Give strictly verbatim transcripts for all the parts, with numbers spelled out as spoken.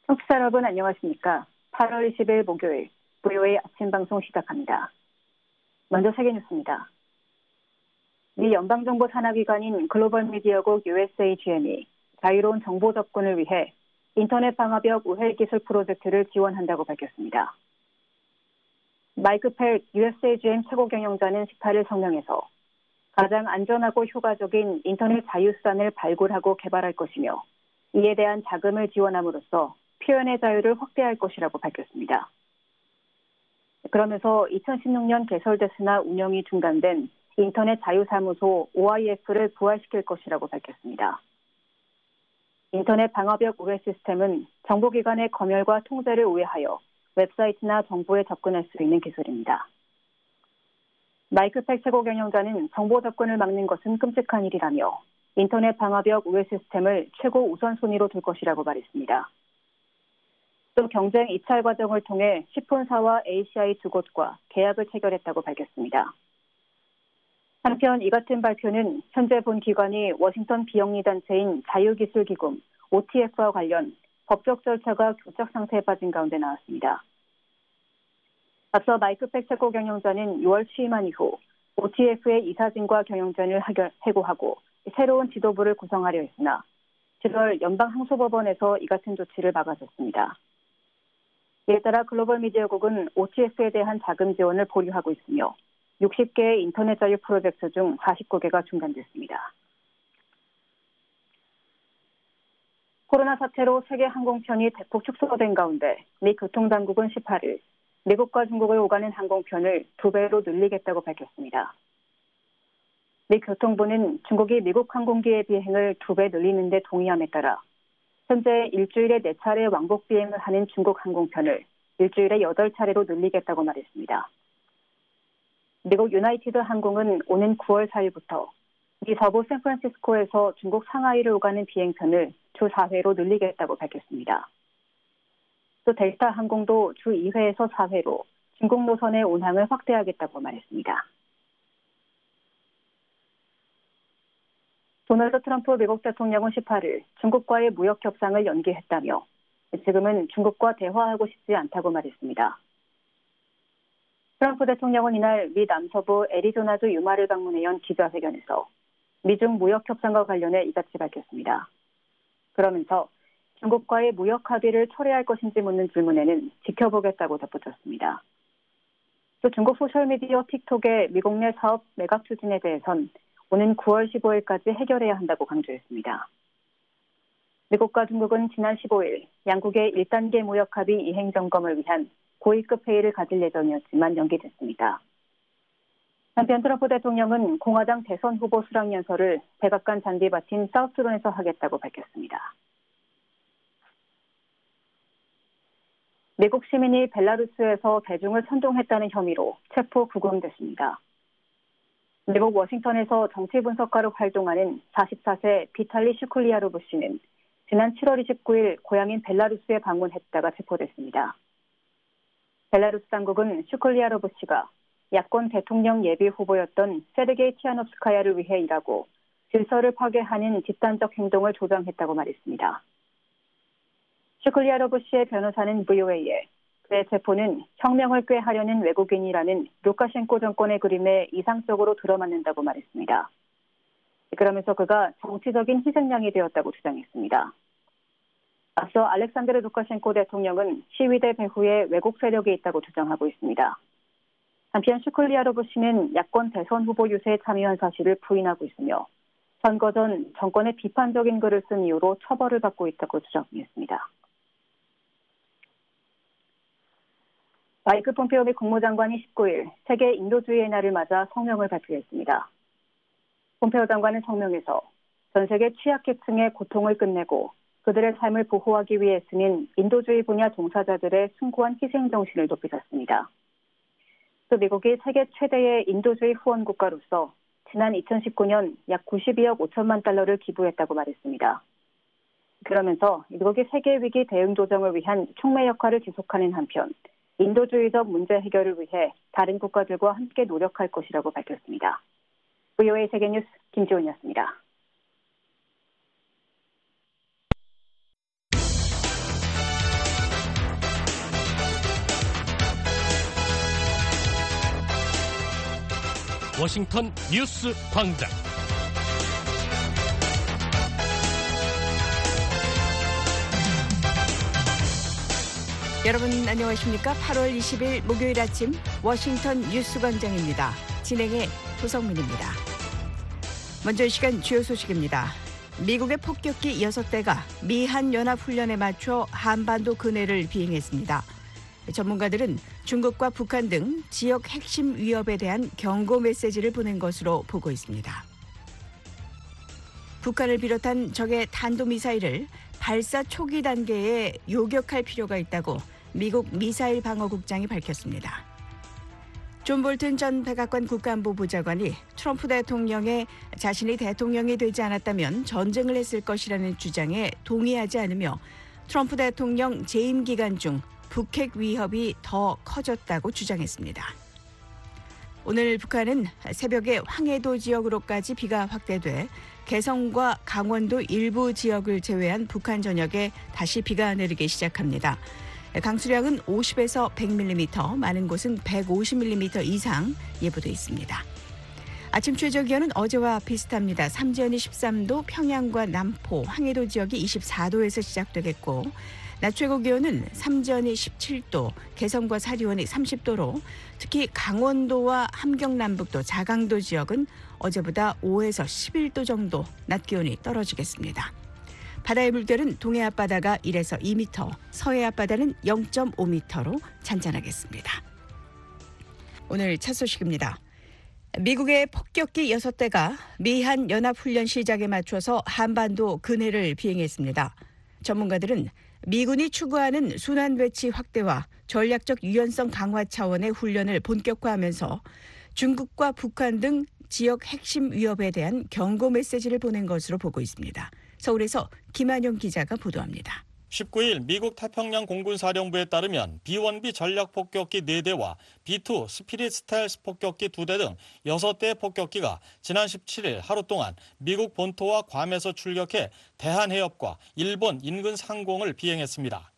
청취자 여러분 안녕하십니까? 팔월 이십일 목요일 브이오에이 아침 방송 시작합니다. 먼저 세계 뉴스입니다. 미 연방정보 산하기관인 글로벌 미디어국 유에스에이지엠이 자유로운 정보 접근을 위해 인터넷 방화벽 우회 기술 프로젝트를 지원한다고 밝혔습니다. 마이크 펠 유에스에이지엠 최고 경영자는 십팔 일 성명에서 가장 안전하고 효과적인 인터넷 자유수단을 발굴하고 개발할 것이며 이에 대한 자금을 지원함으로써 표현의 자유를 확대할 것이라고 밝혔습니다. 그러면서 이천십육 년 개설됐으나 운영이 중단된 인터넷 자유사무소 오아이에프를 부활시킬 것이라고 밝혔습니다. 인터넷 방화벽 우회 시스템은 정보기관의 검열과 통제를 우회하여 웹사이트나 정보에 접근할 수 있는 기술입니다. 마이크 팩 최고 경영자는 정보 접근을 막는 것은 끔찍한 일이라며 인터넷 방화벽 우회 시스템을 최고 우선순위로 둘 것이라고 말했습니다. 또 경쟁 입찰 과정을 통해 시폰사와 에이시아이 두 곳과 계약을 체결했다고 밝혔습니다. 한편 이 같은 발표는 현재 본 기관이 워싱턴 비영리 단체인 자유기술기금 오티에프와 관련 법적 절차가 교착 상태에 빠진 가운데 나왔습니다. 앞서 마이크 팩 최고 경영자는 유월 취임한 이후 오티에프의 이사진과 경영진을 해고하고 새로운 지도부를 구성하려 했으나 칠월 연방항소법원에서 이 같은 조치를 막아섰습니다. 이에 따라 글로벌 미디어국은 오티에프에 대한 자금 지원을 보류하고 있으며 육십 개의 인터넷 자유 프로젝트 중 사십구 개가 중단됐습니다. 코로나 사태로 세계 항공편이 대폭 축소된 가운데 미 교통당국은 십팔 일 미국과 중국을 오가는 항공편을 두 배로 늘리겠다고 밝혔습니다. 미 교통부는 중국이 미국 항공기의 비행을 두 배 늘리는 데 동의함에 따라 현재 일주일에 네 차례 왕복 비행을 하는 중국 항공편을 일주일에 여덟 차례로 늘리겠다고 말했습니다. 미국 유나이티드 항공은 오는 구월 사일부터 미 서부 샌프란시스코에서 중국 상하이를 오가는 비행편을 주 사 회로 늘리겠다고 밝혔습니다. 또 델타 항공도 주 이 회에서 사 회로 중국 노선의 운항을 확대하겠다고 말했습니다. 도널드 트럼프 미국 대통령은 십팔 일 중국과의 무역 협상을 연기했다며 지금은 중국과 대화하고 싶지 않다고 말했습니다. 트럼프 대통령은 이날 미 남서부 애리조나주 유마를 방문해 연 기자회견에서 미중 무역 협상과 관련해 이같이 밝혔습니다. 그러면서 중국과의 무역 합의를 철회할 것인지 묻는 질문에는 지켜보겠다고 덧붙였습니다. 또 중국 소셜미디어 틱톡의 미국 내 사업 매각 추진에 대해선 오는 구월 십오일까지 해결해야 한다고 강조했습니다. 미국과 중국은 지난 십오일 양국의 일 단계 무역 합의 이행 점검을 위한 고위급 회의를 가질 예정이었지만 연기됐습니다. 한편 트럼프 대통령은 공화당 대선 후보 수락 연설을 백악관 잔디밭인 사우스론에서 하겠다고 밝혔습니다. 미국 시민이 벨라루스에서 대중을 선동했다는 혐의로 체포 구금됐습니다. 미국 워싱턴에서 정치 분석가로 활동하는 사십사 세 비탈리 슈쿨리아로브 씨는 지난 칠월 이십구일 고향인 벨라루스에 방문했다가 체포됐습니다. 벨라루스 당국은 슈쿨리아로브 씨가 야권 대통령 예비 후보였던 세르게이 티아노프스카야를 위해 일하고 질서를 파괴하는 집단적 행동을 조장했다고 말했습니다. 슈쿨리아로브 씨의 변호사는 브이오에이에 그의 체포는 혁명을 꾀하려는 외국인이라는 루카셴코 정권의 그림에 이상적으로 들어맞는다고 말했습니다. 그러면서 그가 정치적인 희생양이 되었다고 주장했습니다. 앞서 알렉산드르 루카셴코 대통령은 시위대 배후에 왜곡 세력이 있다고 주장하고 있습니다. 한편 슈쿨리아로브 씨는 야권 대선 후보 유세에 참여한 사실을 부인하고 있으며 선거 전 정권의 비판적인 글을 쓴 이유로 처벌을 받고 있다고 주장했습니다. 마이크 폼페오 미 국무장관이 십구일 세계 인도주의의 날을 맞아 성명을 발표했습니다. 폼페오 장관은 성명에서 전 세계 취약계층의 고통을 끝내고 그들의 삶을 보호하기 위해 쓰는 인도주의 분야 종사자들의 숭고한 희생정신을 높이셨습니다. 또 미국이 세계 최대의 인도주의 후원 국가로서 지난 이천십구년 약 구십이억 오천만 달러를 기부했다고 말했습니다. 그러면서 미국이 세계 위기 대응 조정을 위한 촉매 역할을 지속하는 한편 인도주의적 문제 해결을 위해 다른 국가들과 함께 노력할 것이라고 밝혔습니다. 브이오에이 세계뉴스 김지훈이었습니다. 워싱턴 뉴스 광장. 여러분 안녕하십니까? 팔월 이십일 목요일 아침 워싱턴 뉴스 광장입니다. 진행의 조성민입니다. 먼저 이 시간 주요 소식입니다. 미국의 폭격기 여섯 대가 미한연합훈련에 맞춰 한반도 근해를 비행했습니다. 전문가들은 중국과 북한 등 지역 핵심 위협에 대한 경고 메시지를 보낸 것으로 보고 있습니다. 북한을 비롯한 적의 탄도미사일을 발사 초기 단계에 요격할 필요가 있다고 미국 미사일 방어국장이 밝혔습니다. 존 볼튼 전 백악관 국가안보보좌관이 트럼프 대통령의 자신이 대통령이 되지 않았다면 전쟁을 했을 것이라는 주장에 동의하지 않으며 트럼프 대통령 재임 기간 중 북핵 위협이 더 커졌다고 주장했습니다. 오늘 북한은 새벽에 황해도 지역으로까지 비가 확대돼 개성과 강원도 일부 지역을 제외한 북한 전역에 다시 비가 내리기 시작합니다. 강수량은 오십에서 백 밀리미터, 많은 곳은 백오십 밀리미터 이상 예보돼 있습니다. 아침 최저 기온은 어제와 비슷합니다. 삼지연이 십삼 도, 평양과 남포, 황해도 지역이 이십사 도에서 시작되겠고 낮 최고 기온은 삼지연이 십칠 도, 개성과 사리원이 삼십 도로 특히 강원도와 함경남북도, 자강도 지역은 어제보다 오에서 십일 도 정도 낮 기온이 떨어지겠습니다. 바다의 물결은 동해 앞바다가 일에서 이 미터, 서해 앞바다는 영 점 오 미터로 잔잔하겠습니다. 오늘 첫 소식입니다. 미국의 폭격기 여섯 대가 미한 연합훈련 시작에 맞춰서 한반도 근해를 비행했습니다. 전문가들은 미군이 추구하는 순환 배치 확대와 전략적 유연성 강화 차원의 훈련을 본격화하면서 중국과 북한 등 지역 핵심 위협에 대한 경고 메시지를 보낸 것으로 보고 있습니다. 서울에서 김한용 기자가 보도합니다. 십구일 미국 태평양 공군사령부에 따르면 비 원 비 전략폭격기 네 대와 비 투 스피릿 스텔스 폭격기 두 대 등 여섯 대의 폭격기가 지난 십칠일 하루 동안 미국 본토와 괌에서 출격해 대한해협과 일본 인근 상공을 비행했습니다.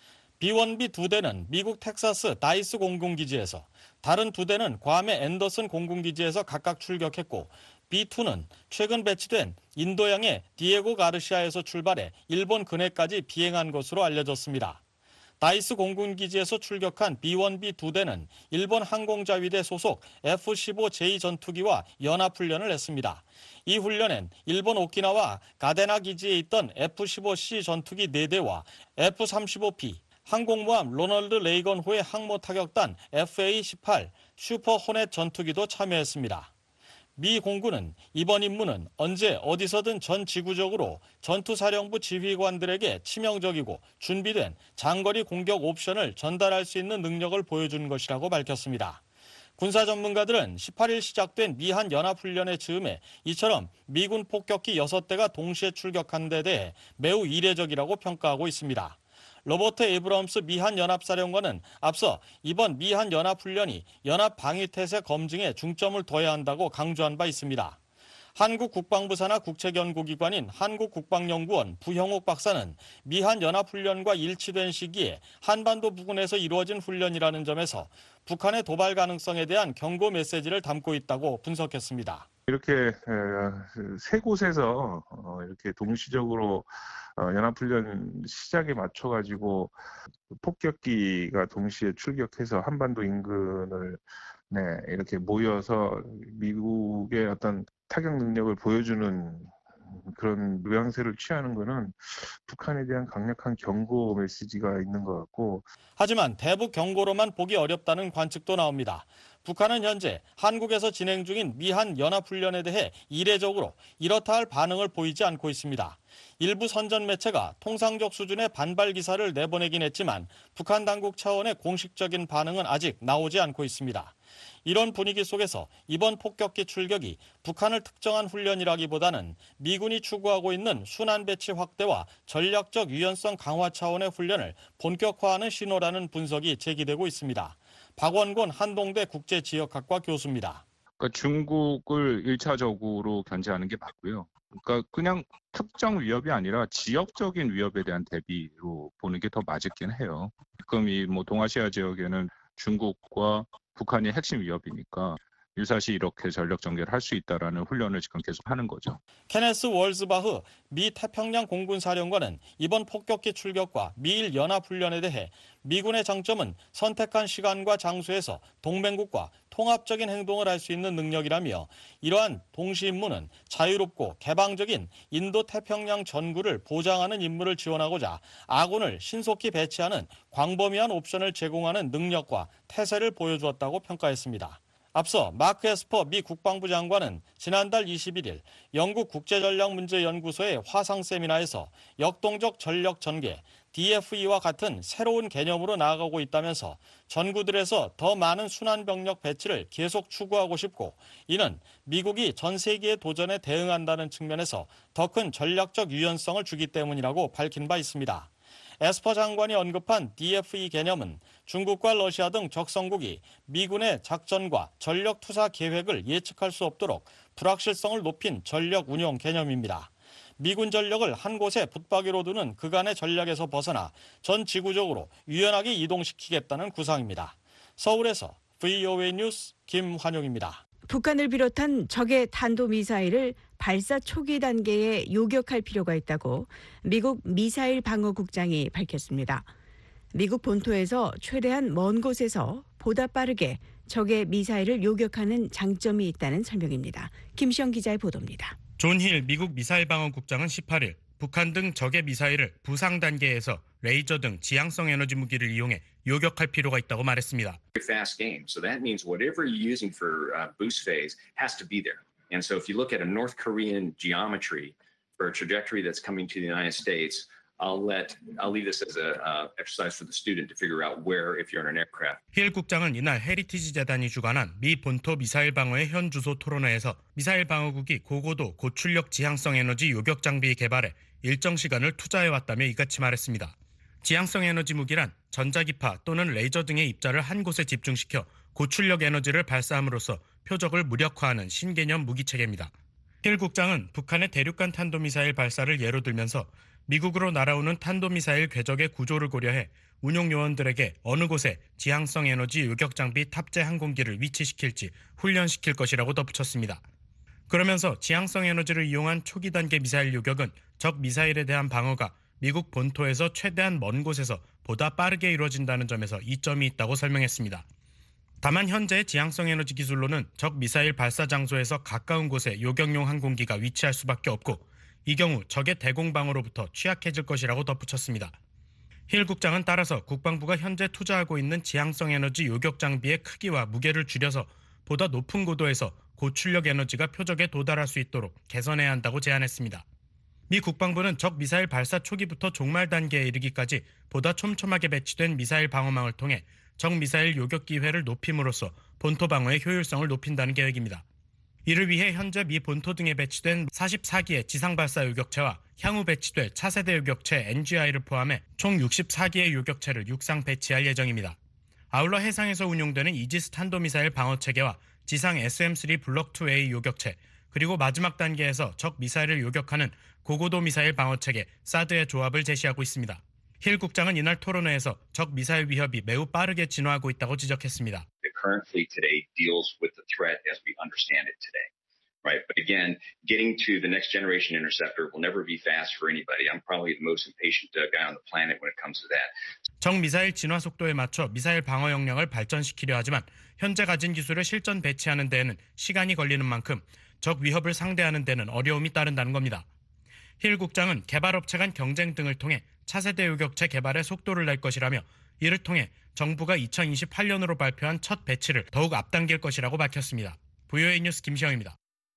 비 원 비 두 대는 미국 텍사스 다이스 공군기지에서, 다른 두 대는 괌의 앤더슨 공군기지에서 각각 출격했고 비 투는 최근 배치된 인도양의 디에고 가르시아에서 출발해 일본 근해까지 비행한 것으로 알려졌습니다. 다이스 공군기지에서 출격한 비 원 비 두 대는 일본 항공자위대 소속 에프 십오 제이 전투기와 연합훈련을 했습니다. 이 훈련엔 일본 오키나와 가데나 기지에 있던 에프 십오 씨 전투기 네 대와 에프 삼십오 피, 항공모함 로널드 레이건호의 항모타격단 에프 에이 십팔 슈퍼 호넷 전투기도 참여했습니다. 미 공군은 이번 임무는 언제 어디서든 전 지구적으로 전투사령부 지휘관들에게 치명적이고 준비된 장거리 공격 옵션을 전달할 수 있는 능력을 보여준 것이라고 밝혔습니다. 군사 전문가들은 십팔일 시작된 미한 연합훈련의 즈음에 이처럼 미군 폭격기 여섯 대가 동시에 출격한 데 대해 매우 이례적이라고 평가하고 있습니다. 로버트 에이브럼스 미한연합사령관은 앞서 이번 미한연합훈련이 연합방위태세 검증에 중점을 둬야 한다고 강조한 바 있습니다. 한국 국방부 산하 국책연구기관인 한국국방연구원 부형옥 박사는 미한연합훈련과 일치된 시기에 한반도 부근에서 이루어진 훈련이라는 점에서 북한의 도발 가능성에 대한 경고 메시지를 담고 있다고 분석했습니다. 이렇게 세 곳에서 이렇게 동시적으로 연합훈련 시작에 맞춰가지고 폭격기가 동시에 출격해서 한반도 인근을 네, 이렇게 모여서 미국의 어떤 타격 능력을 보여주는 그런 모양새를 취하는 것은 북한에 대한 강력한 경고 메시지가 있는 것 같고. 하지만 대북 경고로만 보기 어렵다는 관측도 나옵니다. 북한은 현재 한국에서 진행 중인 미한 연합훈련에 대해 이례적으로 이렇다 할 반응을 보이지 않고 있습니다. 일부 선전 매체가 통상적 수준의 반발 기사를 내보내긴 했지만 북한 당국 차원의 공식적인 반응은 아직 나오지 않고 있습니다. 이런 분위기 속에서 이번 폭격기 출격이 북한을 특정한 훈련이라기보다는 미군이 추구하고 있는 순환 배치 확대와 전략적 유연성 강화 차원의 훈련을 본격화하는 신호라는 분석이 제기되고 있습니다. 박원곤 한동대 국제지역학과 교수입니다. 그러니까 중국을 일차적으로 견제하는 게 맞고요. 그러니까 그냥 특정 위협이 아니라 지역적인 위협에 대한 대비로 보는 게 더 맞겠긴 해요. 지금 이 뭐 동아시아 지역에는 중국과 북한이 핵심 위협이니까 유사시 이렇게 전력 전개를 할 수 있다라는 훈련을 지금 계속 하는 거죠. 케네스 월즈바흐 미 태평양 공군사령관은 이번 폭격기 출격과 미일 연합훈련에 대해 미군의 장점은 선택한 시간과 장소에서 동맹국과 통합적인 행동을 할 수 있는 능력이라며 이러한 동시 임무는 자유롭고 개방적인 인도 태평양 전구를 보장하는 임무를 지원하고자 아군을 신속히 배치하는 광범위한 옵션을 제공하는 능력과 태세를 보여주었다고 평가했습니다. 앞서 마크 에스퍼 미 국방부 장관은 지난달 이십일일 영국 국제전략문제연구소의 화상 세미나에서 역동적 전력 전개, 디에프이와 같은 새로운 개념으로 나아가고 있다면서 전구들에서 더 많은 순환 병력 배치를 계속 추구하고 싶고 이는 미국이 전 세계의 도전에 대응한다는 측면에서 더 큰 전략적 유연성을 주기 때문이라고 밝힌 바 있습니다. 에스퍼 장관이 언급한 디에프이 개념은 중국과 러시아 등 적성국이 미군의 작전과 전력 투사 계획을 예측할 수 없도록 불확실성을 높인 전력 운용 개념입니다. 미군 전력을 한 곳에 붙박이로 두는 그간의 전략에서 벗어나 전 지구적으로 유연하게 이동시키겠다는 구상입니다. 서울에서 브이오에이 뉴스 김환용입니다. 북한을 비롯한 적의 탄도미사일을 발사 초기 단계에 요격할 필요가 있다고 미국 미사일 방어국장이 밝혔습니다. 미국 본토에서 최대한 먼 곳에서 보다 빠르게 적의 미사일을 요격하는 장점이 있다는 설명입니다. 김시영 기자의 보도입니다. 존 힐 미국 미사일 방어국장은 십팔일 북한 등 적의 미사일을 부상 단계에서 레이저 등 지향성 에너지 무기를 이용해 요격할 필요가 있다고 말했습니다. Fast game, so that means whatever you're using for uh, boost phase has to be there. And so if you look at a North Korean geometry for a trajectory that's coming to the United States, I'll let I'll leave this as a uh, exercise for the student to figure out where if you're in an aircraft. 힐 국장은 이날 헤리티지 재단이 주관한 미 본토 미사일 방어의 현 주소 토론회에서 미사일 방어국이 고고도 고출력 지향성 에너지 요격 장비 개발에 일정 시간을 투자해왔다며 이같이 말했습니다. 지향성 에너지 무기란 전자기파 또는 레이저 등의 입자를 한 곳에 집중시켜 고출력 에너지를 발사함으로써 표적을 무력화하는 신개념 무기체계입니다. 힐 국장은 북한의 대륙간 탄도미사일 발사를 예로 들면서 미국으로 날아오는 탄도미사일 궤적의 구조를 고려해 운용 요원들에게 어느 곳에 지향성 에너지 요격 장비 탑재 항공기를 위치시킬지 훈련시킬 것이라고 덧붙였습니다. 그러면서 지향성 에너지를 이용한 초기 단계 미사일 요격은 적 미사일에 대한 방어가 미국 본토에서 최대한 먼 곳에서 보다 빠르게 이루어진다는 점에서 이점이 있다고 설명했습니다. 다만 현재의 지향성 에너지 기술로는 적 미사일 발사 장소에서 가까운 곳에 요격용 항공기가 위치할 수밖에 없고 이 경우 적의 대공방어로부터 취약해질 것이라고 덧붙였습니다. 힐 국장은 따라서 국방부가 현재 투자하고 있는 지향성 에너지 요격 장비의 크기와 무게를 줄여서 보다 높은 고도에서 고출력 에너지가 표적에 도달할 수 있도록 개선해야 한다고 제안했습니다. 미 국방부는 적 미사일 발사 초기부터 종말 단계에 이르기까지 보다 촘촘하게 배치된 미사일 방어망을 통해 적 미사일 요격 기회를 높임으로써 본토 방어의 효율성을 높인다는 계획입니다. 이를 위해 현재 미 본토 등에 배치된 사십사 기의 지상발사 요격체와 향후 배치될 차세대 요격체 엔지아이를 포함해 총 육십사 기의 요격체를 육상 배치할 예정입니다. 아울러 해상에서 운용되는 이지스 탄도미사일 방어체계와 지상 에스엠 쓰리 블록 투 에이 요격체, 그리고 마지막 단계에서 적 미사일을 요격하는 고고도 미사일 방어체계 사드의 조합을 제시하고 있습니다. 힐 국장은 이날 토론회에서 적 미사일 위협이 매우 빠르게 진화하고 있다고 지적했습니다. The current fleet today deals with the threat as we understand it today. Right, but again, getting to the next generation interceptor will never be fast for anybody. I'm probably the most impatient guy on the planet when it comes to that. 적 미사일 진화 속도에 맞춰 미사일 방어 역량을 발전시키려 하지만 현재 가진 기술을 실전 배치하는 데에는 시간이 걸리는 만큼 적 위협을 상대하는 데는 어려움이 따른다는 겁니다. 힐 국장은 개발업체 간 경쟁 등을 통해 차세대 요격체 개발에 속도를 낼 것이라며 이를 통해 정부가 이천이십팔 년으로 발표한 첫 배치를 더욱 앞당길 것이라고 밝혔습니다. 브이오에이 뉴스 김시영입니다.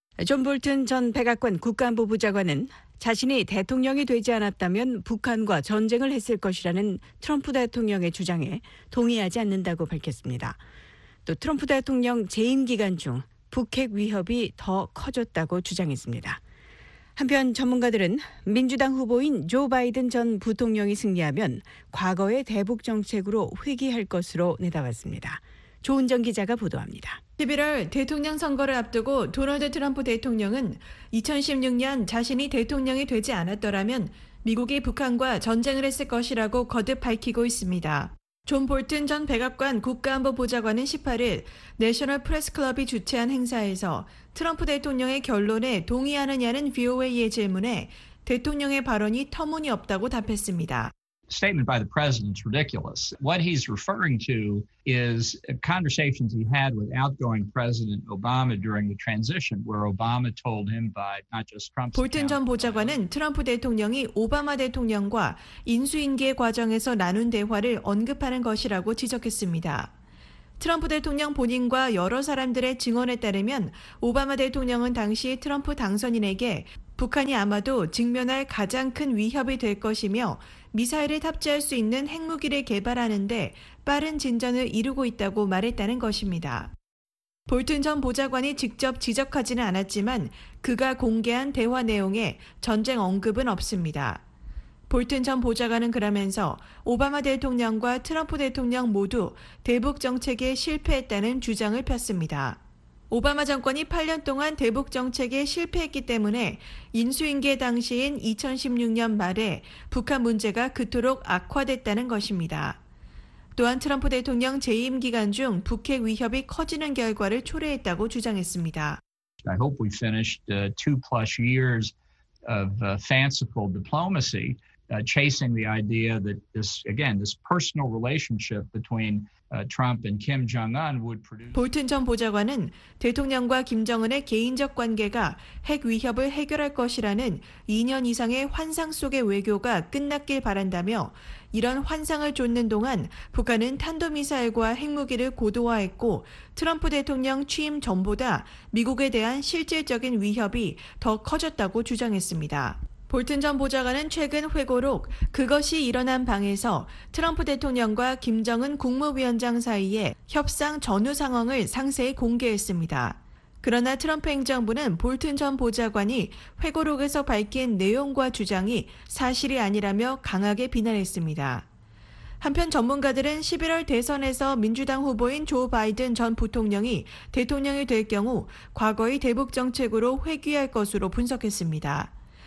존 볼튼 전 백악관 국가안보부 장관은 자신이 대통령이 되지 않았다면 북한과 전쟁을 했을 것이라는 트럼프 대통령의 주장에 동의하지 않는다고 밝혔습니다. 또 트럼프 대통령 재임 기간 중 북핵 위협이 더 커졌다고 주장했습니다. 한편 전문가들은 민주당 후보인 조 바이든 전 부통령이 승리하면 과거의 대북 정책으로 회귀할 것으로 내다봤습니다. 조은정 기자가 보도합니다. 십일월 대통령 선거를 앞두고 도널드 트럼프 대통령은 이천십육 년 자신이 대통령이 되지 않았더라면 미국이 북한과 전쟁을 했을 것이라고 거듭 밝히고 있습니다. 존 볼튼 전 백악관 국가안보보좌관은 십팔 일 내셔널 프레스클럽이 주최한 행사에서 트럼프 대통령의 결론에 동의하느냐는 브이오에이의 질문에 대통령의 발언이 터무니없다고 답했습니다. Statement by the president is ridiculous. What he's referring to is conversations he had with outgoing President Obama during the transition, where Obama told him by not just Trump's 볼튼 전 보좌관은 트럼프 대통령이 오바마 대통령과 인수인계 과정에서 나눈 대화를 언급하는 것이라고 지적했습니다. 트럼프 대통령 본인과 여러 사람들의 증언에 따르면 오바마 대통령은 당시 트럼프 당선인에게 북한이 아마도 직면할 가장 큰 위협이 될 것이며 미사일을 탑재할 수 있는 핵무기를 개발하는 데 빠른 진전을 이루고 있다고 말했다는 것입니다. 볼튼 전 보좌관이 직접 지적하지는 않았지만 그가 공개한 대화 내용에 전쟁 언급은 없습니다. 볼튼 전 보좌관은 그러면서 오바마 대통령과 트럼프 대통령 모두 대북 정책에 실패했다는 주장을 폈습니다. 오바마 정권이 팔 년 동안 대북 정책에 실패했기 때문에 인수인계 당시인 이천십육 년 말에 북한 문제가 그토록 악화됐다는 것입니다. 또한 트럼프 대통령 재임 기간 중 북핵 위협이 커지는 결과를 초래했다고 주장했습니다. I hope we finished uh, two plus years of uh, fanciful diplomacy, uh, chasing the idea that this, again, this personal relationship between uh, Trump and Kim Jong-un would produce. 볼튼 전 보좌관은 대통령과 김정은의 개인적 관계가 핵 위협을 해결할 것이라는 이 년 이상의 환상 속의 외교가 끝났길 바란다며 이런 환상을 쫓는 동안 북한은 탄도미사일과 핵무기를 고도화했고 트럼프 대통령 취임 전보다 미국에 대한 실질적인 위협이 더 커졌다고 주장했습니다. 볼튼 전 보좌관은 최근 회고록 그것이 일어난 방에서 트럼프 대통령과 김정은 국무위원장 사이의 협상 전후 상황을 상세히 공개했습니다. 그러나 트럼프 행정부는 볼튼 전 보좌관이 회고록에서 밝힌 내용과 주장이 사실이 아니라며 강하게 비난했습니다. 한편 전문가들은 십일월 대선에서 민주당 후보인 조 바이든 전 부통령이 대통령이 될 경우 과거의 대북 정책으로 회귀할 것으로 분석했습니다.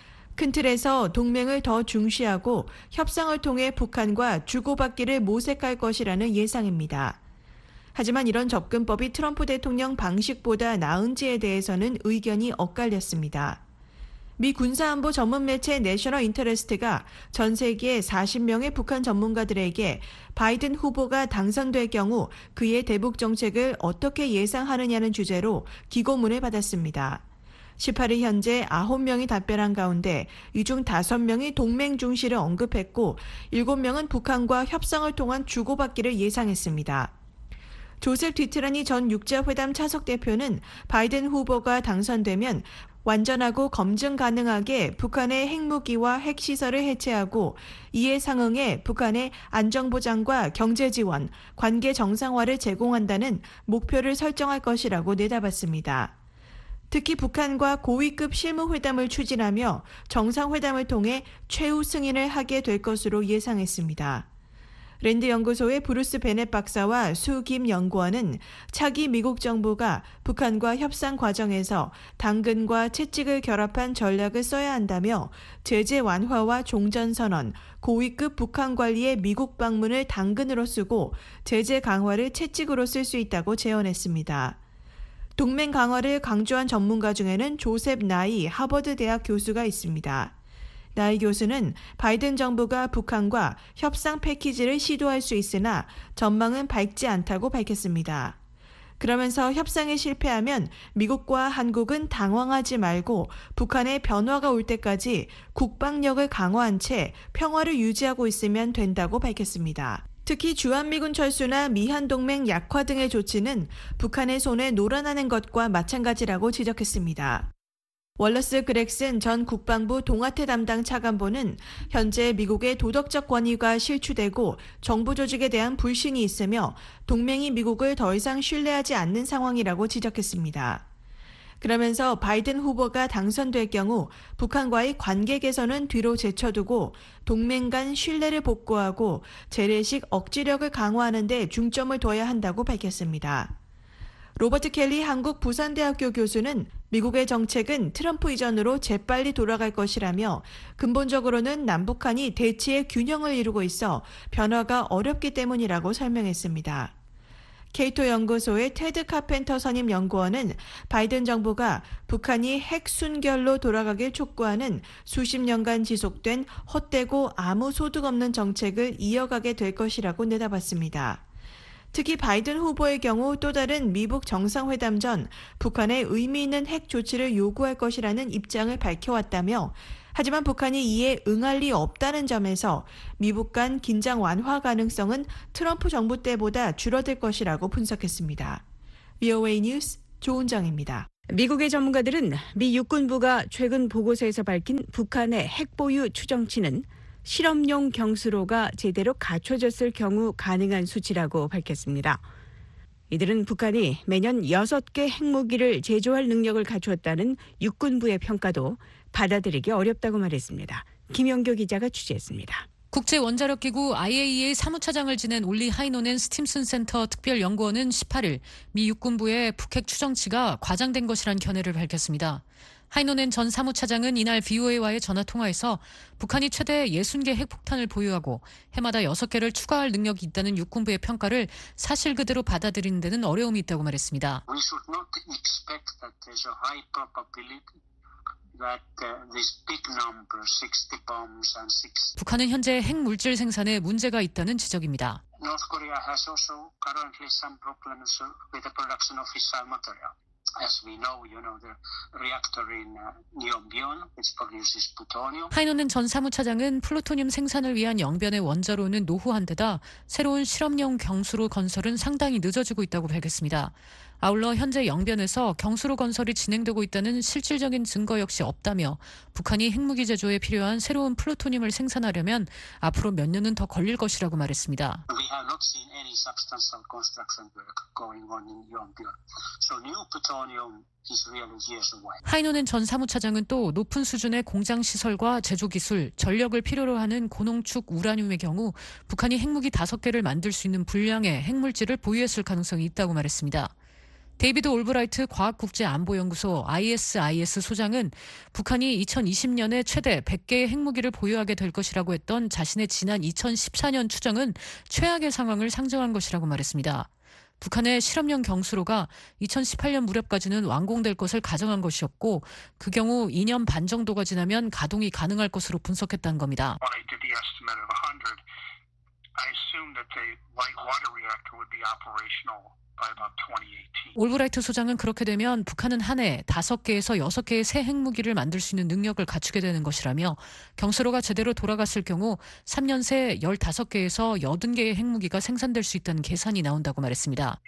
큰 틀에서 동맹을 더 중시하고 협상을 통해 북한과 주고받기를 모색할 것이라는 예상입니다. 하지만 이런 접근법이 트럼프 대통령 방식보다 나은지에 대해서는 의견이 엇갈렸습니다. 미 군사안보 전문 매체 내셔널 인터레스트가 전 세계 사십 명의 북한 전문가들에게 바이든 후보가 당선될 경우 그의 대북 정책을 어떻게 예상하느냐는 주제로 기고문을 받았습니다. 십팔 일 현재 아홉 명이 답변한 가운데 이 중 다섯 명이 동맹 중시를 언급했고 일곱 명은 북한과 협상을 통한 주고받기를 예상했습니다. 조셉 뒤트라니 전 육자회담 차석 대표는 바이든 후보가 당선되면 완전하고 검증 가능하게 북한의 핵무기와 핵시설을 해체하고 이에 상응해 북한의 안정보장과 경제지원, 관계 정상화를 제공한다는 목표를 설정할 것이라고 내다봤습니다. 특히 북한과 고위급 실무회담을 추진하며 정상회담을 통해 최후 승인을 하게 될 것으로 예상했습니다. 랜드 연구소의 브루스 베넷 박사와 수 김 연구원은 차기 미국 정부가 북한과 협상 과정에서 당근과 채찍을 결합한 전략을 써야 한다며 제재 완화와 종전선언, 고위급 북한 관리의 미국 방문을 당근으로 쓰고 제재 강화를 채찍으로 쓸 수 있다고 제언했습니다. 동맹 강화를 강조한 전문가 중에는 조셉 나이 하버드 대학 교수가 있습니다. 나이 교수는 바이든 정부가 북한과 협상 패키지를 시도할 수 있으나 전망은 밝지 않다고 밝혔습니다. 그러면서 협상에 실패하면 미국과 한국은 당황하지 말고 북한의 변화가 올 때까지 국방력을 강화한 채 평화를 유지하고 있으면 된다고 밝혔습니다. 특히 주한미군 철수나 미한동맹 약화 등의 조치는 북한의 손에 놀아나는 것과 마찬가지라고 지적했습니다. 월러스 그렉슨 전 국방부 동아태 담당 차관보는 현재 미국의 도덕적 권위가 실추되고 정부 조직에 대한 불신이 있으며 동맹이 미국을 더 이상 신뢰하지 않는 상황이라고 지적했습니다. 그러면서 바이든 후보가 당선될 경우 북한과의 관계 개선은 뒤로 제쳐두고 동맹 간 신뢰를 복구하고 재래식 억지력을 강화하는 데 중점을 둬야 한다고 밝혔습니다. 로버트 켈리 한국 부산대학교 교수는 미국의 정책은 트럼프 이전으로 재빨리 돌아갈 것이라며 근본적으로는 남북한이 대치의 균형을 이루고 있어 변화가 어렵기 때문이라고 설명했습니다. 케이토 연구소의 테드 카펜터 선임 연구원은 바이든 정부가 북한이 핵 순결로 돌아가길 촉구하는 수십 년간 지속된 헛되고 아무 소득 없는 정책을 이어가게 될 것이라고 내다봤습니다. 특히 바이든 후보의 경우 또 다른 미북 정상회담 전 북한에 의미 있는 핵 조치를 요구할 것이라는 입장을 밝혀왔다며 하지만 북한이 이에 응할 리 없다는 점에서 미북 간 긴장 완화 가능성은 트럼프 정부 때보다 줄어들 것이라고 분석했습니다. 브이오에이 뉴스 조은정입니다. 미국의 전문가들은 미 육군부가 최근 보고서에서 밝힌 북한의 핵 보유 추정치는 실험용 경수로가 제대로 갖춰졌을 경우 가능한 수치라고 밝혔습니다. 이들은 북한이 매년 여섯 개 핵무기를 제조할 능력을 갖추었다는 육군부의 평가도 받아들이기 어렵다고 말했습니다. 김영교 기자가 취재했습니다. 국제원자력기구 아이에이이에이 사무차장을 지낸 올리 하이노넨 스팀슨 센터 특별연구원은 십팔 일 미 육군부의 북핵 추정치가 과장된 것이란 견해를 밝혔습니다. 하이노넨 전 사무차장은 이날 브이오에이와의 전화통화에서 북한이 최대 육십 개 핵폭탄을 보유하고 해마다 여섯 개를 추가할 능력이 있다는 육군부의 평가를 사실 그대로 받아들이는 데는 어려움이 있다고 말했습니다. We should not expect that there's a high probability that uh, this big number, sixty bombs and six. 북한은 현재 핵물질 생산에 문제가 있다는 지적입니다. North Korea has also currently some problems with the production of fissile material. As we know, you know, the reactor in Yongbyon, which produces plutonium. 하이노넨 전 사무차장은 플루토늄 생산을 위한 영변의 원자로는 노후한 데다 새로운 실험용 경수로 건설은 상당히 늦어지고 있다고 밝혔습니다. 아울러 현재 영변에서 경수로 건설이 진행되고 있다는 실질적인 증거 역시 없다며 북한이 핵무기 제조에 필요한 새로운 플루토늄을 생산하려면 앞으로 몇 년은 더 걸릴 것이라고 말했습니다. We have not seen any substantial construction work going on in Yongbyon. So new plutonium is really years away. 하이노넨 전 사무차장은 또 높은 수준의 공장 시설과 제조 기술, 전력을 필요로 하는 고농축 우라늄의 경우 북한이 핵무기 다섯 개를 만들 수 있는 분량의 핵물질을 보유했을 가능성이 있다고 말했습니다. 데이비드 올브라이트 과학국제안보연구소 아이에스아이에스 소장은 북한이 이천이십 년에 최대 백 개의 핵무기를 보유하게 될 것이라고 했던 자신의 지난 이천십사 년 추정은 최악의 상황을 상정한 것이라고 말했습니다. 북한의 실험용 경수로가 이천십팔 년 무렵까지는 완공될 것을 가정한 것이었고 그 경우 이 년 반 정도가 지나면 가동이 가능할 것으로 분석했다는 겁니다. 올브라이트 소장은 그렇게 되면 북한은 한 해 다섯 개에서 여섯 개의 새 핵무기를 만들 수 있는 능력을 갖추게 되는 것이라며 경수로가 제대로 돌아갔을 경우 삼 년 새 열다섯 개에서 여든 개의 핵무기가 생산될 수 있다는 계산이 나온다고 말했습니다.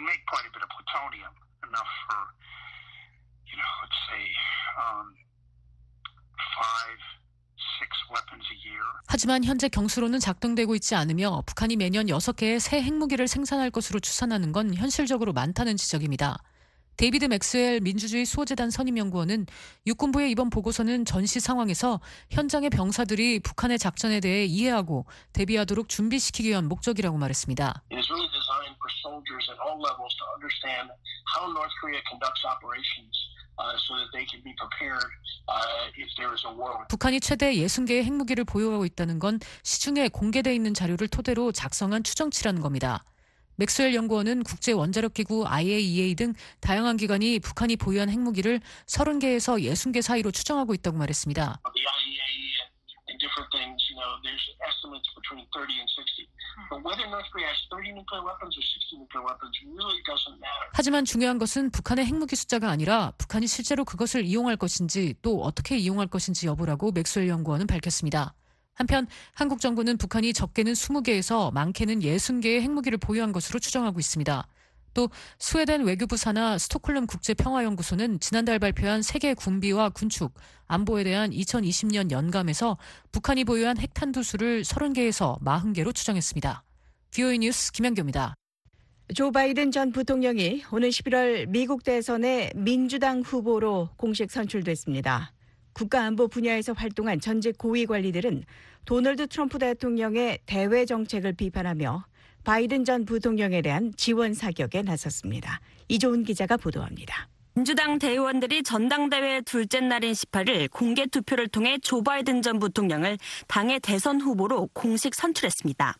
하지만 현재 경수로는 작동되고 있지 않으며 북한이 매년 여섯 개의 새 핵무기를 생산할 것으로 추산하는 건 현실적으로 많다는 지적입니다. 데이비드 맥스웰 민주주의 수호재단 선임연구원은 육군부의 이번 보고서는 전시 상황에서 현장의 병사들이 북한의 작전에 대해 이해하고 대비하도록 준비시키기 위한 목적이라고 말했습니다. It is really designed for soldiers at all levels to understand how North Korea conducts operations. Uh, so that they can be prepared uh, if there is a war. 북한이 최대 육십 개의 핵무기를 보유하고 있다는 건 시중에 공개돼 있는 자료를 토대로 작성한 추정치라는 겁니다. 맥스웰 연구원은 국제원자력기구 아이에이이에이 등 다양한 기관이 북한이 보유한 핵무기를 서른 개에서 육십 개 사이로 추정하고 있다고 말했습니다. The 아이에이이에이 and different things, you know, there's estimates between thirty and sixty. But whether North Korea has thirty nuclear weapons or sixty nuclear weapons really doesn't matter. 하지만 중요한 것은 북한의 핵무기 숫자가 아니라 북한이 실제로 그것을 이용할 것인지 또 어떻게 이용할 것인지 여부라고 맥스웰 연구원은 밝혔습니다. 한편 한국 정부는 북한이 적게는 이십 개에서 많게는 육십 개의 핵무기를 보유한 것으로 추정하고 있습니다. 또 스웨덴 외교부 산하 스톡홀름 국제평화연구소는 지난달 발표한 세계 군비와 군축, 안보에 대한 이천이십 년 연감에서 북한이 보유한 핵탄두수를 서른 개에서 사십 개로 추정했습니다. 브이오에이 뉴스 김현교입니다. 조 바이든 전 부통령이 오는 십일월 미국 대선의 민주당 후보로 공식 선출됐습니다. 국가안보 분야에서 활동한 전직 고위 관리들은 도널드 트럼프 대통령의 대외 정책을 비판하며 바이든 전 부통령에 대한 지원 사격에 나섰습니다. 이조은 기자가 보도합니다. 민주당 대의원들이 전당대회 둘째 날인 십팔 일 공개 투표를 통해 조 바이든 전 부통령을 당의 대선 후보로 공식 선출했습니다.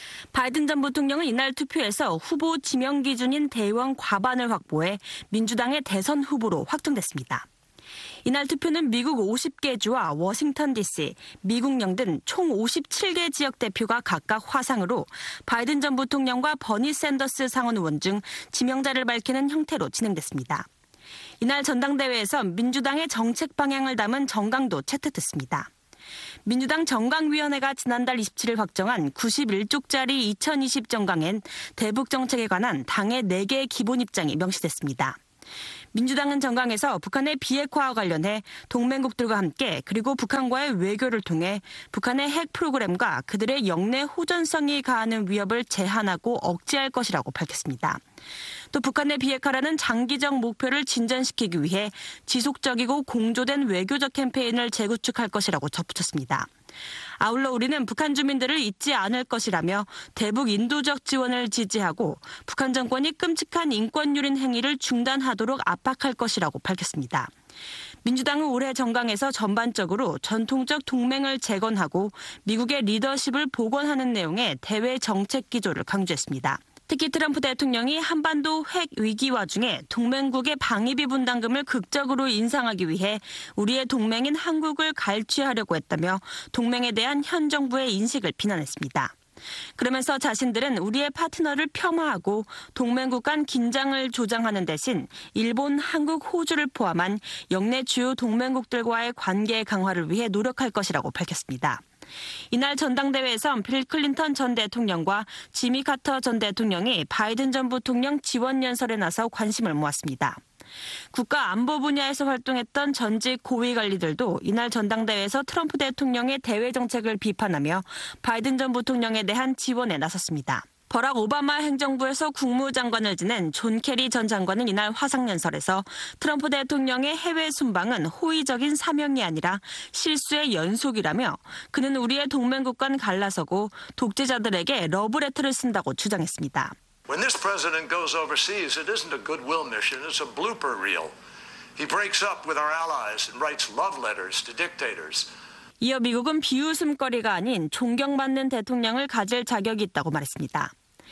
바이든 전 부통령은 이날 투표에서 후보 지명 기준인 대의원 과반을 확보해 민주당의 대선 후보로 확정됐습니다. 이날 투표는 미국 오십 개 주와 워싱턴 디씨, 미국령 등 총 오십칠 개 지역 대표가 각각 화상으로 바이든 전 부통령과 버니 샌더스 상원 의원 중 지명자를 밝히는 형태로 진행됐습니다. 이날 전당대회에서 민주당의 정책 방향을 담은 정강도 채택됐습니다. 민주당 정강위원회가 지난달 이십칠 일 확정한 구십일 쪽짜리 이천이십 정강엔 대북 정책에 관한 당의 네 개의 기본 입장이 명시됐습니다. 민주당은 정강에서 북한의 비핵화와 관련해 동맹국들과 함께 그리고 북한과의 외교를 통해 북한의 핵 프로그램과 그들의 영내 호전성이 가하는 위협을 제한하고 억제할 것이라고 밝혔습니다. 또 북한의 비핵화라는 장기적 목표를 진전시키기 위해 지속적이고 공조된 외교적 캠페인을 재구축할 것이라고 덧붙였습니다. 아울러 우리는 북한 주민들을 잊지 않을 것이라며 대북 인도적 지원을 지지하고 북한 정권이 끔찍한 인권 유린 행위를 중단하도록 압박할 것이라고 밝혔습니다. 민주당은 올해 정강에서 전반적으로 전통적 동맹을 재건하고 미국의 리더십을 복원하는 내용의 대외 정책 기조를 강조했습니다. 특히 트럼프 대통령이 한반도 핵 위기 와중에 동맹국의 방위비 분담금을 극적으로 인상하기 위해 우리의 동맹인 한국을 갈취하려고 했다며 동맹에 대한 현 정부의 인식을 비난했습니다. 그러면서 자신들은 우리의 파트너를 폄하하고 동맹국 간 긴장을 조장하는 대신 일본, 한국, 호주를 포함한 영내 주요 동맹국들과의 관계 강화를 위해 노력할 것이라고 밝혔습니다. 이날 전당대회에선 빌 클린턴 전 대통령과 지미 카터 전 대통령이 바이든 전 부통령 지원 연설에 나서 관심을 모았습니다. 국가 안보 분야에서 활동했던 전직 고위 관리들도 이날 전당대회에서 트럼프 대통령의 대외 정책을 비판하며 바이든 전 부통령에 대한 지원에 나섰습니다. 버락 오바마 행정부에서 국무장관을 지낸 존 캐리 전 장관은 이날 화상연설에서 트럼프 대통령의 해외 순방은 호의적인 사명이 아니라 실수의 연속이라며 그는 우리의 동맹국 간 갈라서고 독재자들에게 러브레터를 쓴다고 주장했습니다. When this president goes overseas, it isn't a goodwill mission, it's a blooper reel. He breaks up with our allies and writes love letters to dictators. 이어 미국은 비웃음거리가 아닌 존경받는 대통령을 가질 자격이 있다고 말했습니다.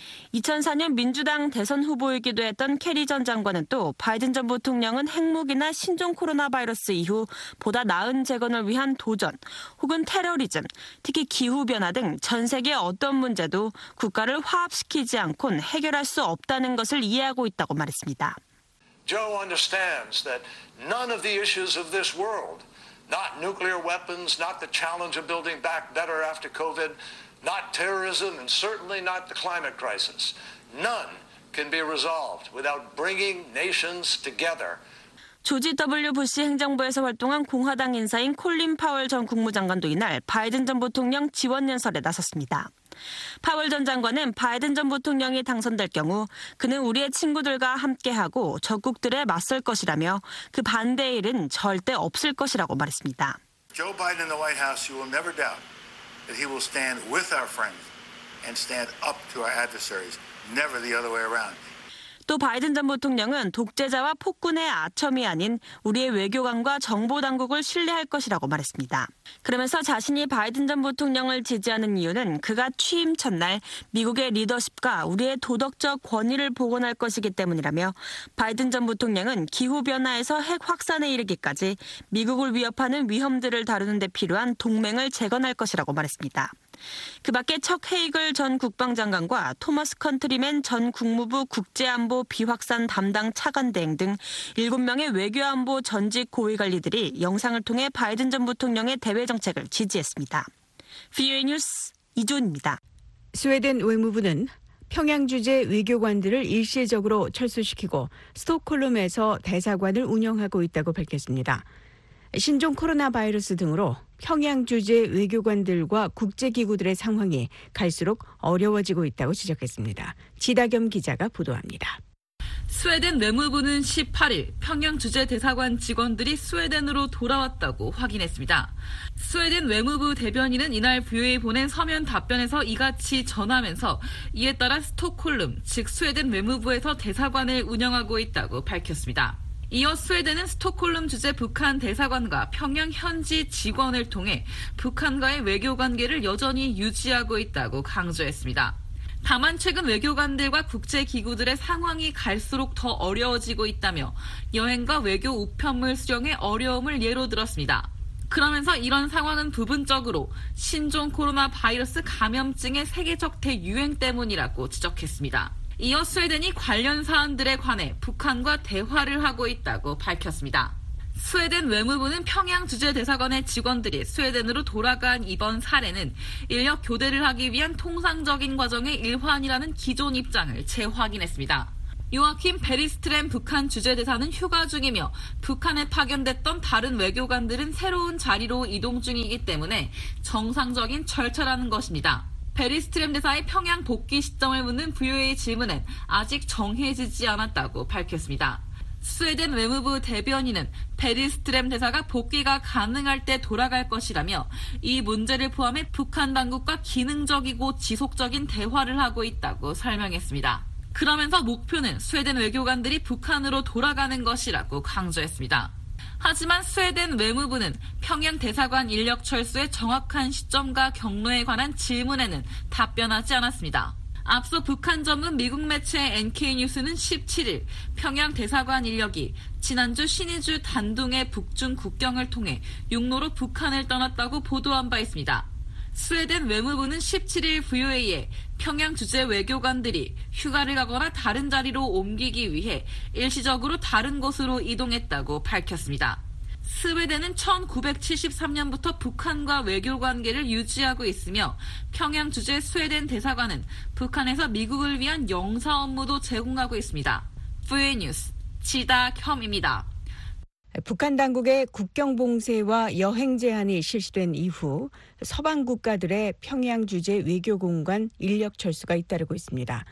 이천사 년 민주당 대선 후보이기도 했던 캐리 전 장관은 또 바이든 전 부통령은 핵무기나 신종 코로나 바이러스 이후 보다 나은 재건을 위한 도전 혹은 테러리즘, 특히 기후변화 등 전 세계 어떤 문제도 국가를 화합시키지 않곤 해결할 수 없다는 것을 이해하고 있다고 말했습니다. Joe understands that none of the issues of this world, not nuclear weapons, not the challenge of building back better after COVID, not terrorism, and certainly not the climate crisis. None can be resolved without bringing nations together. 조지 더블유 부시 행정부에서 활동한 공화당 인사인 콜린 파월 전 국무장관도 이날 바이든 전 부통령 지원 연설에 나섰습니다. 파월 전 장관은 바이든 전 부통령이 당선될 경우 그는 우리의 친구들과 함께하고 적국들에 맞설 것이라며 그 반대의 일은 절대 없을 것이라고 말했습니다. Joe Biden in the White House, you will never doubt that he will stand with our friends and stand up to our adversaries, never the other way around. 또 바이든 전 부통령은 독재자와 폭군의 아첨이 아닌 우리의 외교관과 정보당국을 신뢰할 것이라고 말했습니다. 그러면서 자신이 바이든 전 부통령을 지지하는 이유는 그가 취임 첫날 미국의 리더십과 우리의 도덕적 권위를 복원할 것이기 때문이라며 바이든 전 부통령은 기후변화에서 핵 확산에 이르기까지 미국을 위협하는 위험들을 다루는 데 필요한 동맹을 재건할 것이라고 말했습니다. 그 밖에 척 헤이글 전 국방장관과 토머스 컨트리맨 전 국무부 국제안보 비확산 담당 차관 대행 등 일곱 명의 외교안보 전직 고위 관리들이 영상을 통해 바이든 전 부통령의 대외 정책을 지지했습니다. 브이오에이 뉴스 이조은입니다. 스웨덴 외무부는 평양 주재 외교관들을 일시적으로 철수시키고 스톡홀름에서 대사관을 운영하고 있다고 밝혔습니다. 신종 코로나 바이러스 등으로 평양 주재 외교관들과 국제기구들의 상황이 갈수록 어려워지고 있다고 지적했습니다. 지다겸 기자가 보도합니다. 스웨덴 외무부는 십팔 일 평양 주재 대사관 직원들이 스웨덴으로 돌아왔다고 확인했습니다. 스웨덴 외무부 대변인은 이날 브이오에이 보낸 서면 답변에서 이같이 전하면서 이에 따라 스톡홀름, 즉 스웨덴 외무부에서 대사관을 운영하고 있다고 밝혔습니다. 이어 스웨덴은 스톡홀름 주재 북한 대사관과 평양 현지 직원을 통해 북한과의 외교 관계를 여전히 유지하고 있다고 강조했습니다. 다만 최근 외교관들과 국제기구들의 상황이 갈수록 더 어려워지고 있다며 여행과 외교 우편물 수령의 어려움을 예로 들었습니다. 그러면서 이런 상황은 부분적으로 신종 코로나 바이러스 감염증의 세계적 대유행 때문이라고 지적했습니다. 이어 스웨덴이 관련 사안들에 관해 북한과 대화를 하고 있다고 밝혔습니다. 스웨덴 외무부는 평양 주재대사관의 직원들이 스웨덴으로 돌아간 이번 사례는 인력 교대를 하기 위한 통상적인 과정의 일환이라는 기존 입장을 재확인했습니다. 요아킴 베리스트렘 북한 주재대사는 휴가 중이며 북한에 파견됐던 다른 외교관들은 새로운 자리로 이동 중이기 때문에 정상적인 절차라는 것입니다. 베리스트렘 대사의 평양 복귀 시점을 묻는 브이오에이 질문엔 아직 정해지지 않았다고 밝혔습니다. 스웨덴 외무부 대변인은 베리스트렘 대사가 복귀가 가능할 때 돌아갈 것이라며 이 문제를 포함해 북한 당국과 기능적이고 지속적인 대화를 하고 있다고 설명했습니다. 그러면서 목표는 스웨덴 외교관들이 북한으로 돌아가는 것이라고 강조했습니다. 하지만 스웨덴 외무부는 평양 대사관 인력 철수의 정확한 시점과 경로에 관한 질문에는 답변하지 않았습니다. 앞서 북한 전문 미국 매체 엔케이뉴스는 십칠일 평양 대사관 인력이 지난주 신의주 단둥의 북중 국경을 통해 육로로 북한을 떠났다고 보도한 바 있습니다. 스웨덴 외무부는 십칠일 브이오에이에 평양 주재 외교관들이 휴가를 가거나 다른 자리로 옮기기 위해 일시적으로 다른 곳으로 이동했다고 밝혔습니다. 스웨덴은 천구백칠십삼년부터 북한과 외교 관계를 유지하고 있으며 평양 주재 스웨덴 대사관은 북한에서 미국을 위한 영사 업무도 제공하고 있습니다. 브이오에이 뉴스 지다겸입니다. 북한 당국의 국경 봉쇄와 여행 제한이 실시된 이후 서방 국가들의 평양 주재 외교공관 인력 철수가 잇따르고 있습니다.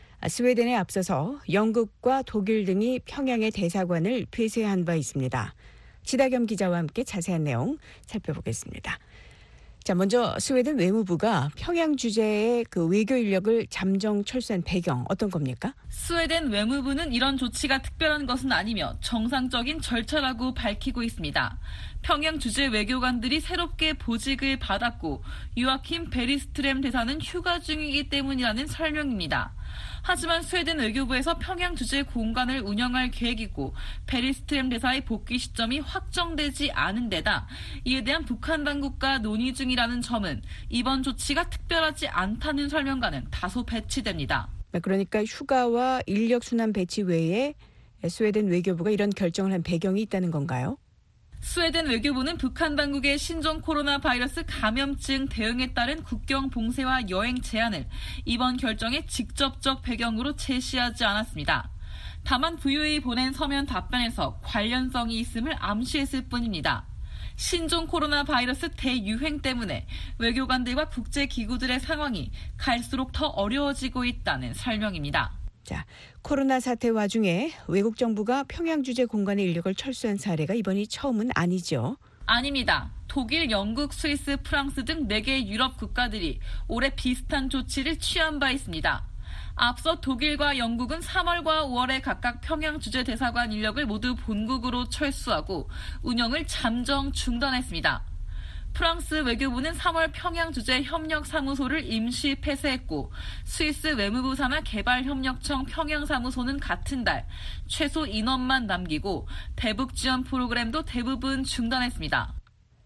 스웨덴에 앞서서 영국과 독일 등이 평양의 대사관을 폐쇄한 바 있습니다. 지다겸 기자와 함께 자세한 내용 살펴보겠습니다. 자, 먼저 스웨덴 외무부가 평양 주재의 그 외교 인력을 잠정 철수한 배경 어떤 겁니까? 스웨덴 외무부는 이런 조치가 특별한 것은 아니며 정상적인 절차라고 밝히고 있습니다. 평양 주재 외교관들이 새롭게 보직을 받았고 요아킴 베리스트렘 대사는 휴가 중이기 때문이라는 설명입니다. 하지만 스웨덴 외교부에서 평양 주재 공간을 운영할 계획이고 베리스트렘 대사의 복귀 시점이 확정되지 않은 데다 이에 대한 북한 당국과 논의 중이라는 점은 이번 조치가 특별하지 않다는 설명과는 다소 배치됩니다. 그러니까 휴가와 인력 순환 배치 외에 스웨덴 외교부가 이런 결정을 한 배경이 있다는 건가요? 스웨덴 외교부는 북한 당국의 신종 코로나 바이러스 감염증 대응에 따른 국경 봉쇄와 여행 제한을 이번 결정의 직접적 배경으로 제시하지 않았습니다. 다만 브이오에이 보낸 서면 답변에서 관련성이 있음을 암시했을 뿐입니다. 신종 코로나 바이러스 대유행 때문에 외교관들과 국제기구들의 상황이 갈수록 더 어려워지고 있다는 설명입니다. 자, 코로나 사태 와중에 외국 정부가 평양 주재 공간의 인력을 철수한 사례가 이번이 처음은 아니죠. 아닙니다. 독일, 영국, 스위스, 프랑스 등 네 개 유럽 국가들이 올해 비슷한 조치를 취한 바 있습니다. 앞서 독일과 영국은 삼월과 오월에 각각 평양 주재 대사관 인력을 모두 본국으로 철수하고 운영을 잠정 중단했습니다. 프랑스 외교부는 삼월 평양 주재 협력사무소를 임시 폐쇄했고 스위스 외무부 산하 개발협력청 평양사무소는 같은 달 최소 인원만 남기고 대북 지원 프로그램도 대부분 중단했습니다.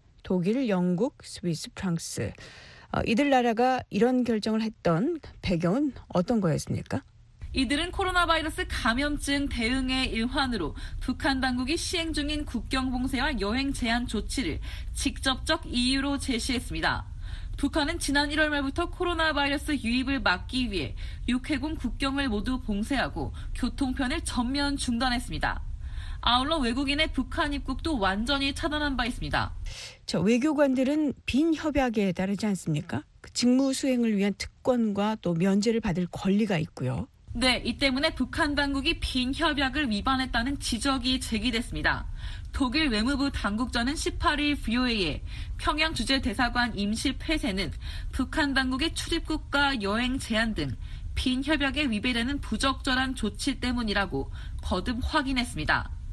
독일, 영국, 스위스, 프랑스 어, 이들 나라가 이런 결정을 했던 배경은 어떤 거였습니까? 이들은 코로나 바이러스 감염증 대응의 일환으로 북한 당국이 시행 중인 국경 봉쇄와 여행 제한 조치를 직접적 이유로 제시했습니다. 북한은 지난 일월 말부터 코로나 바이러스 유입을 막기 위해 육해공 국경을 모두 봉쇄하고 교통편을 전면 중단했습니다. 아울러 외국인의 북한 입국도 완전히 차단한 바 있습니다. 저 외교관들은 빈 협약에 따르지 않습니까? 그 직무 수행을 위한 특권과 또 면제를 받을 권리가 있고요. 네, 이 때문에 북한 당국이 빈 협약을 위반했다는 지적이 제기됐습니다. 독일 외무부 당국자는 십팔일 브이오에이에 평양 주재 대사관 임시 폐쇄는 북한 당국의 출입국과 여행 제한 등 빈 협약에 위배되는 부적절한 조치 때문이라고 거듭 확인했습니다.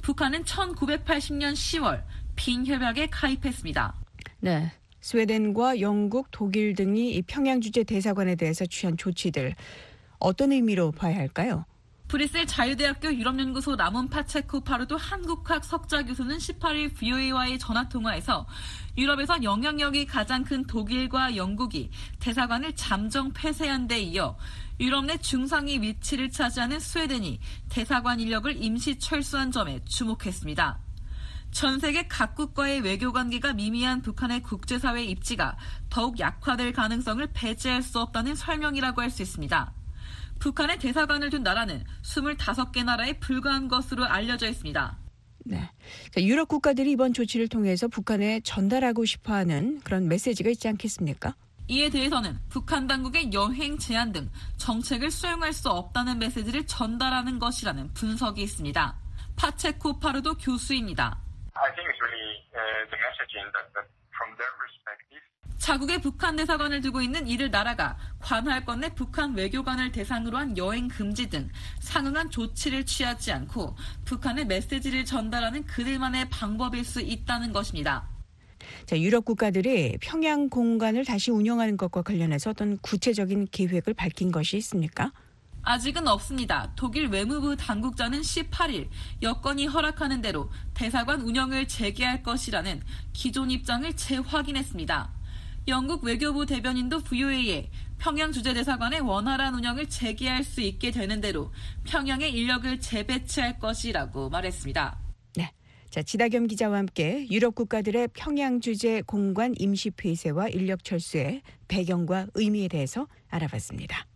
북한은 천구백팔십 년 시월 빈 협약에 가입했습니다. 네. 스웨덴과 영국, 독일 등이 이 평양 주재 대사관에 대해서 취한 조치들 어떤 의미로 봐야 할까요? 브뤼셀 자유대학교 유럽연구소 라몬 파체코파르도 한국학 석좌 교수는 십팔 일 브이오에이와의 전화통화에서 유럽에서 영향력이 가장 큰 독일과 영국이 대사관을 잠정 폐쇄한 데 이어 유럽 내 중상위 위치를 차지하는 스웨덴이 대사관 인력을 임시 철수한 점에 주목했습니다. 전 세계 각국과의 외교 관계가 미미한 북한의 국제사회 입지가 더욱 약화될 가능성을 배제할 수 없다는 설명이라고 할 수 있습니다. 북한의 대사관을 둔 나라는 스물다섯 개 나라에 불과한 것으로 알려져 있습니다. 네. 자, 유럽 국가들이 이번 조치를 통해서 북한에 전달하고 싶어하는 그런 메시지가 있지 않겠습니까? 이에 대해서는 북한 당국의 여행 제한 등 정책을 수용할 수 없다는 메시지를 전달하는 것이라는 분석이 있습니다. 파체코파르도 교수입니다. I think it's really uh, the messaging that, that from their perspective. 자국의 북한 대사관을 두고 있는 이들 나라가 관할권 내 북한 외교관을 대상으로 한 여행 금지 등 상응한 조치를 취하지 않고 북한의 메시지를 전달하는 그들만의 방법일 수 있다는 것입니다. 자, 유럽 국가들이 평양 공간을 다시 운영하는 것과 관련해서 어떤 구체적인 계획을 밝힌 것이 있습니까? 아직은 없습니다. 독일 외무부 당국자는 십팔 일 여건이 허락하는 대로 대사관 운영을 재개할 것이라는 기존 입장을 재확인했습니다. 영국 외교부 대변인도 브이오에이에 평양 주재대사관의 원활한 운영을 재개할 수 있게 되는 대로 평양에 인력을 재배치할 것이라고 말했습니다. 네, 자 지다겸 기자와 함께 유럽 국가들의 평양 주재 공관 임시 폐쇄와 인력 철수의 배경과 의미에 대해서 알아봤습니다.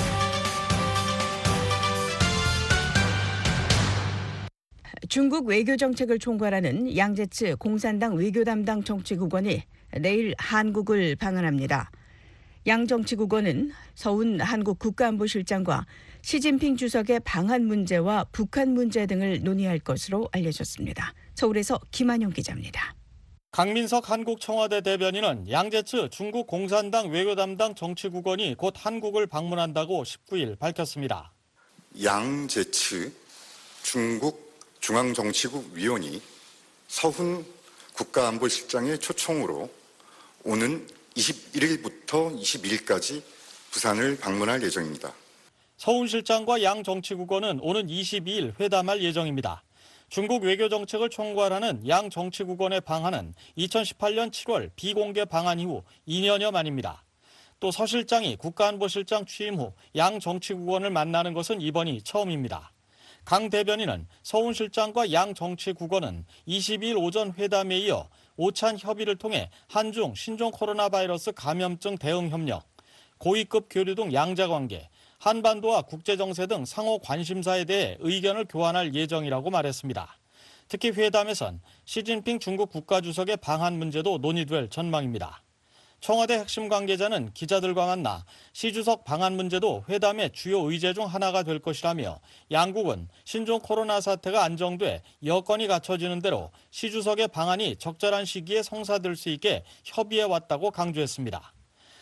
중국 외교정책을 총괄하는 양제츠 공산당 외교담당 정치국원이 내일 한국을 방문합니다. 양 정치국원은 서훈 한국 국가안보실장과 시진핑 주석의 방한 문제와 북한 문제 등을 논의할 것으로 알려졌습니다. 서울에서 김한용 기자입니다. 강민석 한국 청와대 대변인은 양제츠 중국 공산당 외교담당 정치국원이 곧 한국을 방문한다고 십구 일 밝혔습니다. 양제츠 중국 중앙정치국 위원이 서훈 국가안보실장의 초청으로 오는 이십일 일부터 이십이 일까지 부산을 방문할 예정입니다. 서훈 실장과 양 정치국원은 오는 이십이 일 회담할 예정입니다. 중국 외교정책을 총괄하는 양 정치국원의 방한은 이천십팔 년 칠월 비공개 방한 이후 이 년여 만입니다. 또 서 실장이 국가안보실장 취임 후 양 정치국원을 만나는 것은 이번이 처음입니다. 강 대변인은 서훈 실장과 양 정치국원은 이십이 일 오전 회담에 이어 오찬 협의를 통해 한중 신종 코로나 바이러스 감염증 대응 협력, 고위급 교류 등 양자관계, 한반도와 국제정세 등 상호 관심사에 대해 의견을 교환할 예정이라고 말했습니다. 특히 회담에선 시진핑 중국 국가주석의 방한 문제도 논의될 전망입니다. 청와대 핵심 관계자는 기자들과 만나 시 주석 방한 문제도 회담의 주요 의제 중 하나가 될 것이라며 양국은 신종 코로나 사태가 안정돼 여건이 갖춰지는 대로 시 주석의 방한이 적절한 시기에 성사될 수 있게 협의해왔다고 강조했습니다.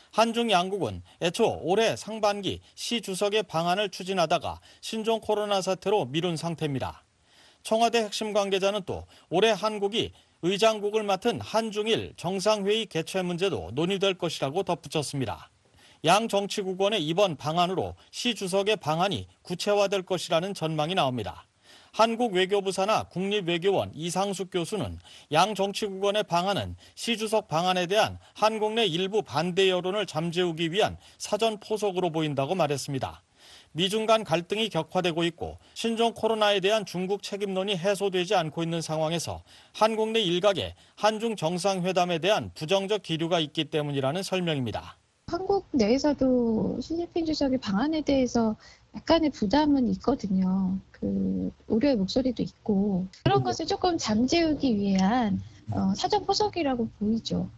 한중 양국은 애초 올해 상반기 시 주석의 방한을 추진하다가 신종 코로나 사태로 미룬 상태입니다. 청와대 핵심 관계자는 또 올해 한국이 의장국을 맡은 한중일 정상회의 개최 문제도 논의될 것이라고 덧붙였습니다. 양 정치국원의 이번 방안으로 시 주석의 방안이 구체화될 것이라는 전망이 나옵니다. 한국 외교부 산하 국립외교원 이상숙 교수는 양 정치국원의 방안은 시 주석 방안에 대한 한국 내 일부 반대 여론을 잠재우기 위한 사전 포석으로 보인다고 말했습니다. 미중 간 갈등이 격화되고 있고 신종 코로나에 대한 중국 책임론이 해소되지 않고 있는 상황에서 한국 내 일각에 한중 정상회담에 대한 부정적 기류가 있기 때문이라는 설명입니다. 한국 내에서도 시진핑 주석의 방안에 대해서 약간의 부담은 있거든요. 그 우려의 목소리도 있고 그런 것을 조금 잠재우기 위한 어, 사전 포석이라고 보이죠.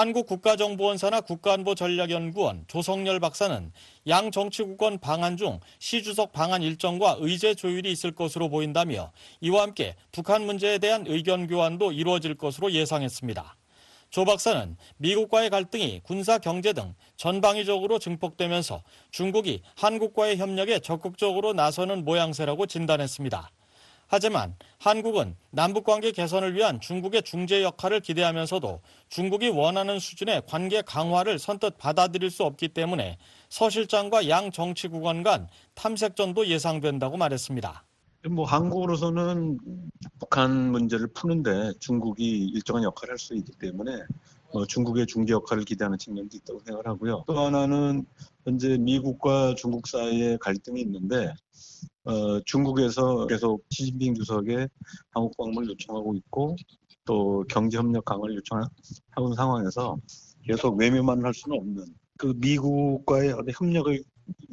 한국국가정보원 산하 국가안보전략연구원 조성열 박사는 양 정치국원 방안 중 시 주석 방안 일정과 의제 조율이 있을 것으로 보인다며 이와 함께 북한 문제에 대한 의견 교환도 이루어질 것으로 예상했습니다. 조 박사는 미국과의 갈등이 군사 경제 등 전방위적으로 증폭되면서 중국이 한국과의 협력에 적극적으로 나서는 모양새라고 진단했습니다. 하지만 한국은 남북관계 개선을 위한 중국의 중재 역할을 기대하면서도 중국이 원하는 수준의 관계 강화를 선뜻 받아들일 수 없기 때문에 서 실장과 양 정치국원 간 탐색전도 예상된다고 말했습니다. 뭐 한국으로서는 북한 문제를 푸는데 중국이 일정한 역할을 할 수 있기 때문에 어, 중국의 중재 역할을 기대하는 측면도 있다고 생각을 하고요. 또 하나는 현재 미국과 중국 사이에 갈등이 있는데 어, 중국에서 계속 시진핑 주석의 한국 방문을 요청하고 있고 또 경제협력 강화를 요청하는 상황에서 계속 외면만 할 수는 없는 그 미국과의 협력을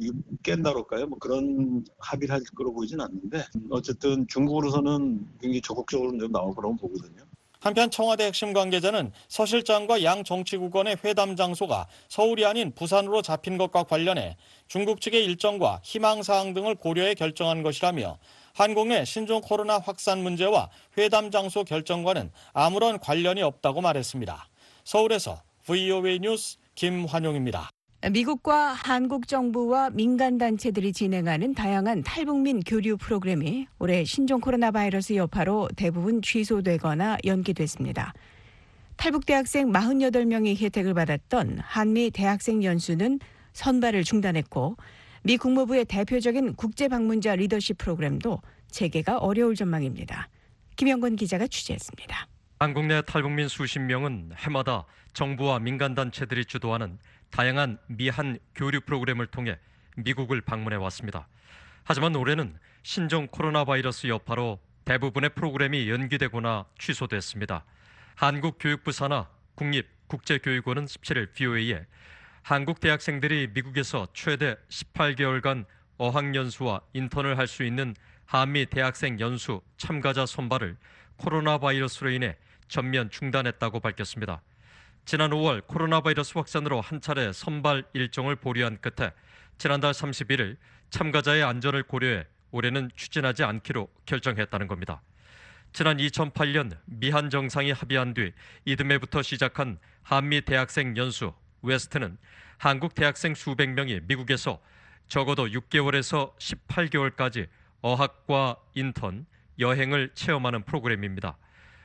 깬다고 할까요? 뭐 그런 합의를 할 거로 보이진 않는데 어쨌든 중국으로서는 굉장히 적극적으로 좀 나올 거라고 보거든요. 한편 청와대 핵심 관계자는 서 실장과 양 정치국원의 회담 장소가 서울이 아닌 부산으로 잡힌 것과 관련해 중국 측의 일정과 희망사항 등을 고려해 결정한 것이라며 한국 내 신종 코로나 확산 문제와 회담 장소 결정과는 아무런 관련이 없다고 말했습니다. 서울에서 브이오에이 뉴스 김환용입니다. 미국과 한국 정부와 민간단체들이 진행하는 다양한 탈북민 교류 프로그램이 올해 신종 코로나 바이러스 여파로 대부분 취소되거나 연기됐습니다. 탈북 대학생 사십팔 명이 혜택을 받았던 한미 대학생 연수는 선발을 중단했고 미 국무부의 대표적인 국제 방문자 리더십 프로그램도 재개가 어려울 전망입니다. 김영건 기자가 취재했습니다. 한국 내 탈북민 수십 명은 해마다 정부와 민간단체들이 주도하는 다양한 미한 교류 프로그램을 통해 미국을 방문해 왔습니다. 하지만 올해는 신종 코로나 바이러스 여파로 대부분의 프로그램이 연기되거나 취소됐습니다. 한국교육부 산하 국립국제교육원은 십칠 일 브이오에이에 한국 대학생들이 미국에서 최대 십팔 개월간 어학연수와 인턴을 할 수 있는 한미 대학생 연수 참가자 선발을 코로나 바이러스로 인해 전면 중단했다고 밝혔습니다. 지난 오월 코로나 바이러스 확산으로 한 차례 선발 일정을 보류한 끝에 지난달 삼십일 일 참가자의 안전을 고려해 올해는 추진하지 않기로 결정했다는 겁니다. 지난 이천팔 년 미한 정상이 합의한 뒤 이듬해부터 시작한 한미 대학생 연수 웨스트는 한국 대학생 수백 명이 미국에서 적어도 육 개월에서 십팔 개월까지 어학과 인턴, 여행을 체험하는 프로그램입니다.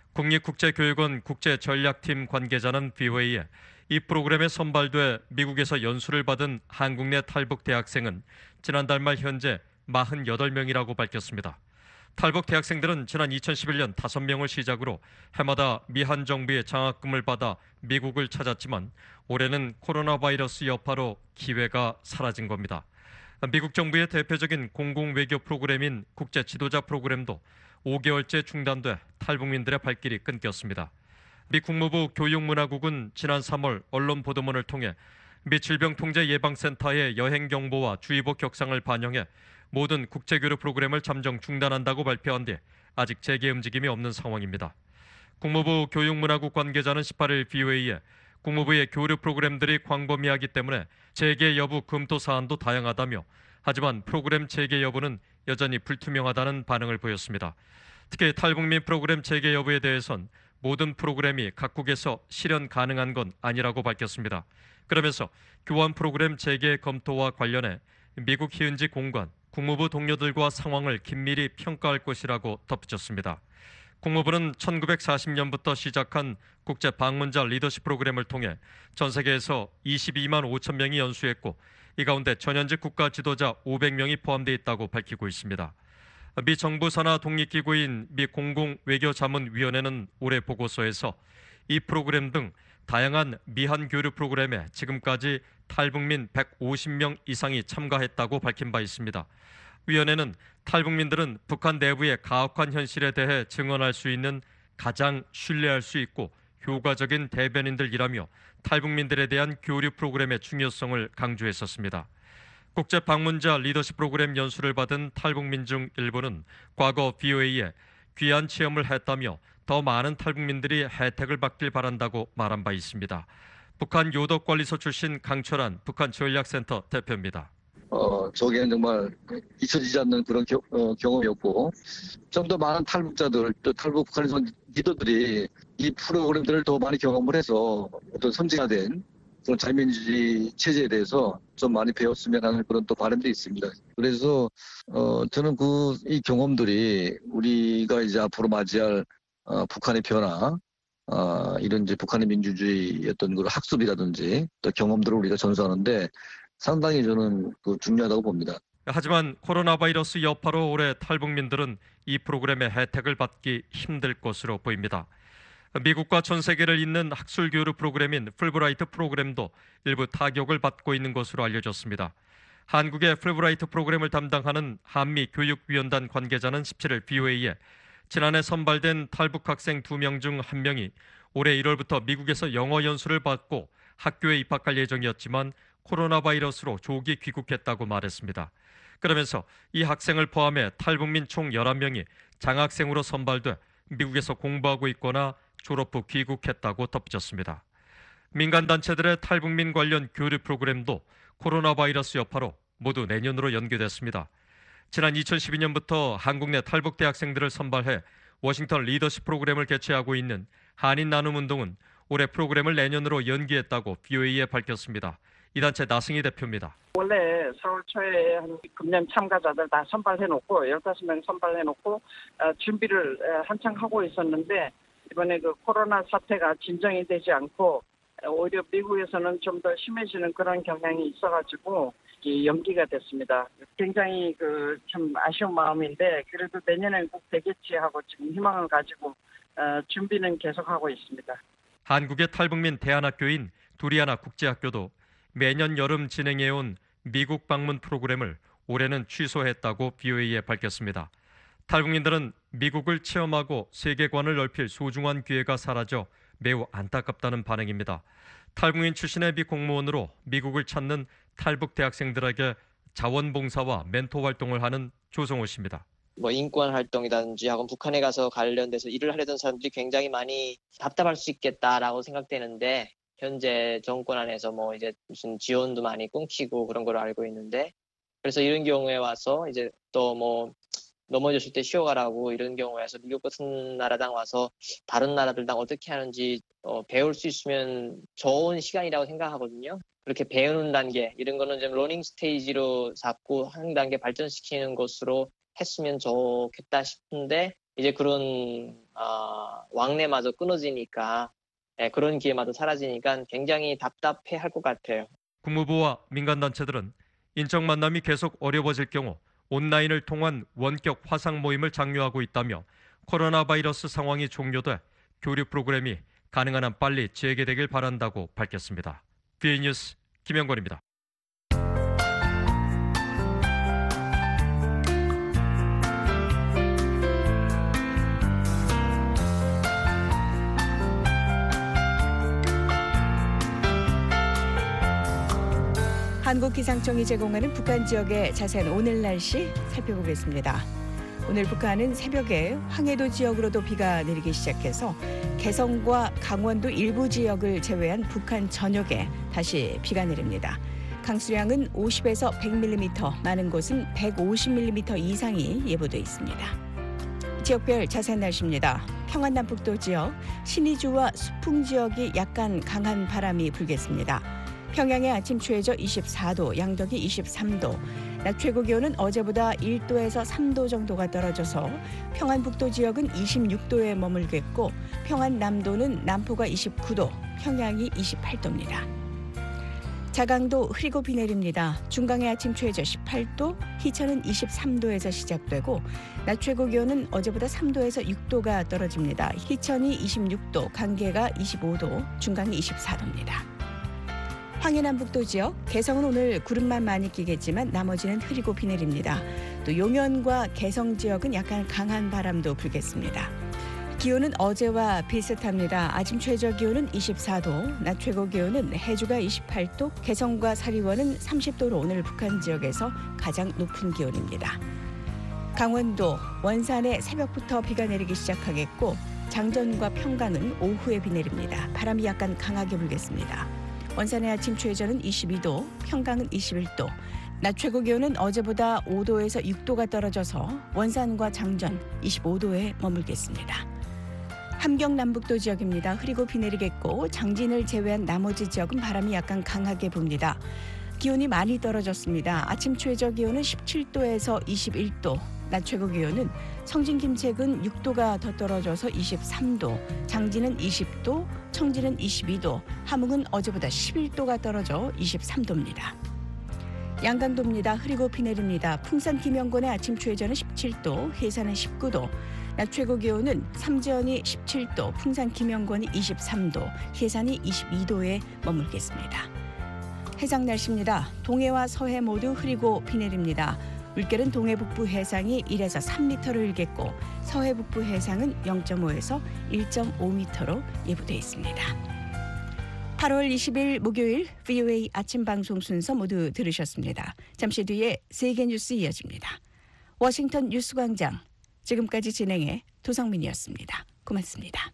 국립국제교육원 국제전략팀 관계자는 브이오에이에 이 프로그램에 선발돼 미국에서 연수를 받은 한국 내 탈북 대학생은 지난달 말 현재 사십팔 명이라고 밝혔습니다. 탈북 대학생들은 지난 이천십일 년 다섯 명을 시작으로 해마다 미한 정부의 장학금을 받아 미국을 찾았지만 올해는 코로나 바이러스 여파로 기회가 사라진 겁니다. 미국 정부의 대표적인 공공외교 프로그램인 국제지도자 프로그램도 오 개월째 중단돼 탈북민들의 발길이 끊겼습니다. 미 국무부 교육문화국은 지난 삼월 언론 보도문을 통해 미 질병통제예방센터의 여행경보와 주의보 격상을 반영해 모든 국제교류 프로그램을 잠정 중단한다고 발표한 뒤 아직 재개 움직임이 없는 상황입니다. 국무부 교육문화국 관계자는 십팔 일 브이오에이에 국무부의 교류 프로그램들이 광범위하기 때문에 재개 여부 검토 사안도 다양하다며 하지만 프로그램 재개 여부는 여전히 불투명하다는 반응을 보였습니다. 특히 탈북민 프로그램 재개 여부에 대해선 모든 프로그램이 각국에서 실현 가능한 건 아니라고 밝혔습니다. 그러면서 교환 프로그램 재개 검토와 관련해 미국 히은지 공관, 국무부 동료들과 상황을 긴밀히 평가할 것이라고 덧붙였습니다. 국무부는 천구백사십 년부터 시작한 국제 방문자 리더십 프로그램을 통해 전 세계에서 이십이만 오천 명이 연수했고 이 가운데 전현직 국가 지도자 오백 명이 포함되어 있다고 밝히고 있습니다. 미 정부 산하 독립기구인 미 공공외교자문위원회는 올해 보고서에서 이 프로그램 등 다양한 미한 교류 프로그램에 지금까지 탈북민 백오십 명 이상이 참가했다고 밝힌 바 있습니다. 위원회는 탈북민들은 북한 내부의 가혹한 현실에 대해 증언할 수 있는 가장 신뢰할 수 있고 효과적인 대변인들이라며 탈북민들에 대한 교류 프로그램의 중요성을 강조했었습니다. 국제 방문자 리더십 프로그램 연수를 받은 탈북민 중 일부는 과거 브이오에이에 귀한 체험을 했다며 더 많은 탈북민들이 혜택을 받길 바란다고 말한 바 있습니다. 북한 요덕관리소 출신 강철한 북한 전략센터 대표입니다. 어, 저기는 정말 잊혀지지 않는 그런 겨, 어, 경험이었고 좀 더 많은 탈북자들, 또 탈북 북한에서 리더들이 이 프로그램들을 더 많이 경험을 해서 어떤 선진화된 그런 자유민주주의 체제에 대해서 좀 많이 배웠으면 하는 그런 또 바람도 있습니다. 그래서 어, 저는 그 이 경험들이 우리가 이제 앞으로 맞이할 어, 북한의 변화, 어, 이런 이제 북한의 민주주의 어떤 그 학습이라든지 또 경험들을 우리가 전수하는데 상당히 저는 그 중요하다고 봅니다. 하지만 코로나 바이러스 여파로 올해 탈북민들은 이 프로그램의 혜택을 받기 힘들 것으로 보입니다. 미국과 전 세계를 잇는 학술 교류 프로그램인 풀브라이트 프로그램도 일부 타격을 받고 있는 것으로 알려졌습니다. 한국의 풀브라이트 프로그램을 담당하는 한미교육위원단 관계자는 십칠 일 비오에이에 지난해 선발된 탈북 학생 두 명 중 한 명이 올해 일월부터 미국에서 영어 연수를 받고 학교에 입학할 예정이었지만 코로나 바이러스로 조기 귀국했다고 말했습니다. 그러면서 이 학생을 포함해 탈북민 총 열한 명이 장학생으로 선발돼 미국에서 공부하고 있거나 졸업 후 귀국했다고 덧붙였습니다. 민간단체들의 탈북민 관련 교류 프로그램도 코로나 바이러스 여파로 모두 내년으로 연기됐습니다. 지난 이천십이 년부터 한국 내 탈북 대학생들을 선발해 워싱턴 리더십 프로그램을 개최하고 있는 한인 나눔운동은 올해 프로그램을 내년으로 연기했다고 비오에이에 밝혔습니다. 이 단체 나승희 대표입니다. 원래 서울초에 한 금년 참가자들 다 선발해놓고 열다섯 명 선발해놓고 어, 준비를 어, 한창 하고 있었는데 이번에 그 코로나 사태가 진정이 되지 않고 오히려 미국에서는 좀 더 심해지는 그런 경향이 있어가지고 연기가 됐습니다. 굉장히 그 참 아쉬운 마음인데 그래도 내년엔 꼭 되겠지 하고 지금 희망을 가지고 어, 준비는 계속하고 있습니다. 한국의 탈북민 대안학교인 두리아나 국제학교도 매년 여름 진행해온 미국 방문 프로그램을 올해는 취소했다고 비오에이에 밝혔습니다. 탈북민들은 미국을 체험하고 세계관을 넓힐 소중한 기회가 사라져 매우 안타깝다는 반응입니다. 탈북민 출신의 미 공무원으로 미국을 찾는 탈북 대학생들에게 자원봉사와 멘토 활동을 하는 조성호 씨입니다. 뭐 인권 활동이라든지 하고 북한에 가서 관련돼서 일을 하려던 사람들이 굉장히 많이 답답할 수 있겠다라고 생각되는데 현재 정권 안에서 뭐 이제 무슨 지원도 많이 끊기고 그런 걸 알고 있는데 그래서 이런 경우에 와서 이제 또 뭐 넘어졌을 때 쉬어가라고 이런 경우에서 미국 같은 나라당 와서 다른 나라들당 어떻게 하는지 어, 배울 수 있으면 좋은 시간이라고 생각하거든요. 그렇게 배우는 단계 이런 거는 좀 러닝 스테이지로 잡고 한 단계 발전시키는 것으로 했으면 좋겠다 싶은데 이제 그런 어, 왕래마저 끊어지니까 네, 그런 기회마저 사라지니까 굉장히 답답해할 것 같아요. 국무부와 민간단체들은 인적 만남이 계속 어려워질 경우 온라인을 통한 원격 화상 모임을 장려하고 있다며 코로나 바이러스 상황이 종료돼 교류 프로그램이 가능한 한 빨리 재개되길 바란다고 밝혔습니다. 비오에이 뉴스 김영권입니다. 한국기상청이 제공하는 북한 지역의 자세한 오늘 날씨 살펴보겠습니다. 오늘 북한은 새벽에 황해도 지역으로도 비가 내리기 시작해서 개성과 강원도 일부 지역을 제외한 북한 전역에 다시 비가 내립니다. 강수량은 오십에서 백 밀리미터, 많은 곳은 백오십 밀리미터 이상이 예보돼 있습니다. 지역별 자세한 날씨입니다. 평안남북도 지역, 신의주와 수풍 지역이 약간 강한 바람이 불겠습니다. 평양의 아침 최저 이십사 도, 양덕이 이십삼 도, 낮 최고 기온은 어제보다 일 도에서 삼 도 정도가 떨어져서 평안북도 지역은 이십육 도에 머물겠고 평안남도는 남포가 이십구 도, 평양이 이십팔 도입니다. 자강도 흐리고 비 내립니다. 중강의 아침 최저 십팔 도, 희천은 이십삼 도에서 시작되고 낮 최고 기온은 어제보다 삼 도에서 육 도가 떨어집니다. 희천이 이십육 도, 강계가 이십오 도, 중강이 이십사 도입니다. 황해남북도 지역, 개성은 오늘 구름만 많이 끼겠지만 나머지는 흐리고 비 내립니다. 또 용현과 개성 지역은 약간 강한 바람도 불겠습니다. 기온은 어제와 비슷합니다. 아침 최저 기온은 이십사 도, 낮 최고 기온은 해주가 이십팔 도, 개성과 사리원은 삼십 도로 오늘 북한 지역에서 가장 높은 기온입니다. 강원도, 원산에 새벽부터 비가 내리기 시작하겠고 장전과 평강은 오후에 비 내립니다. 바람이 약간 강하게 불겠습니다. 원산의 아침 최저는 이십이 도, 평강은 이십일 도, 낮 최고 기온은 어제보다 오 도에서 육 도가 떨어져서 원산과 장전 이십오 도에 머물겠습니다. 함경 남북도 지역입니다. 흐리고 비 내리겠고 장진을 제외한 나머지 지역은 바람이 약간 강하게 붑니다. 기온이 많이 떨어졌습니다. 아침 최저 기온은 십칠 도에서 이십일 도, 낮 최고 기온은 성진 김책은 육 도가 더 떨어져서 이십삼 도, 장진은 이십 도, 청진은 이십이 도, 함흥은 어제보다 십일 도가 떨어져 이십삼 도입니다. 양강도입니다. 흐리고 비 내립니다. 풍산 김영권의 아침 최저는 십칠 도, 해산은 십구 도, 낮 최고 기온은 삼지연이 십칠 도, 풍산 김영권이 이십삼 도, 해산이 이십이 도에 머물겠습니다. 해상 날씨입니다. 동해와 서해 모두 흐리고 비 내립니다. 물결은 동해 북부 해상이 일에서 삼 미터로 일겠고 서해 북부 해상은 영 점 오에서 일 점 오 미터로 예보돼 있습니다. 팔월 이십일 목요일 브이오에이 아침 방송 순서 모두 들으셨습니다. 잠시 뒤에 세계 뉴스 이어집니다. 워싱턴 뉴스광장 지금까지 진행해 도성민이었습니다. 고맙습니다.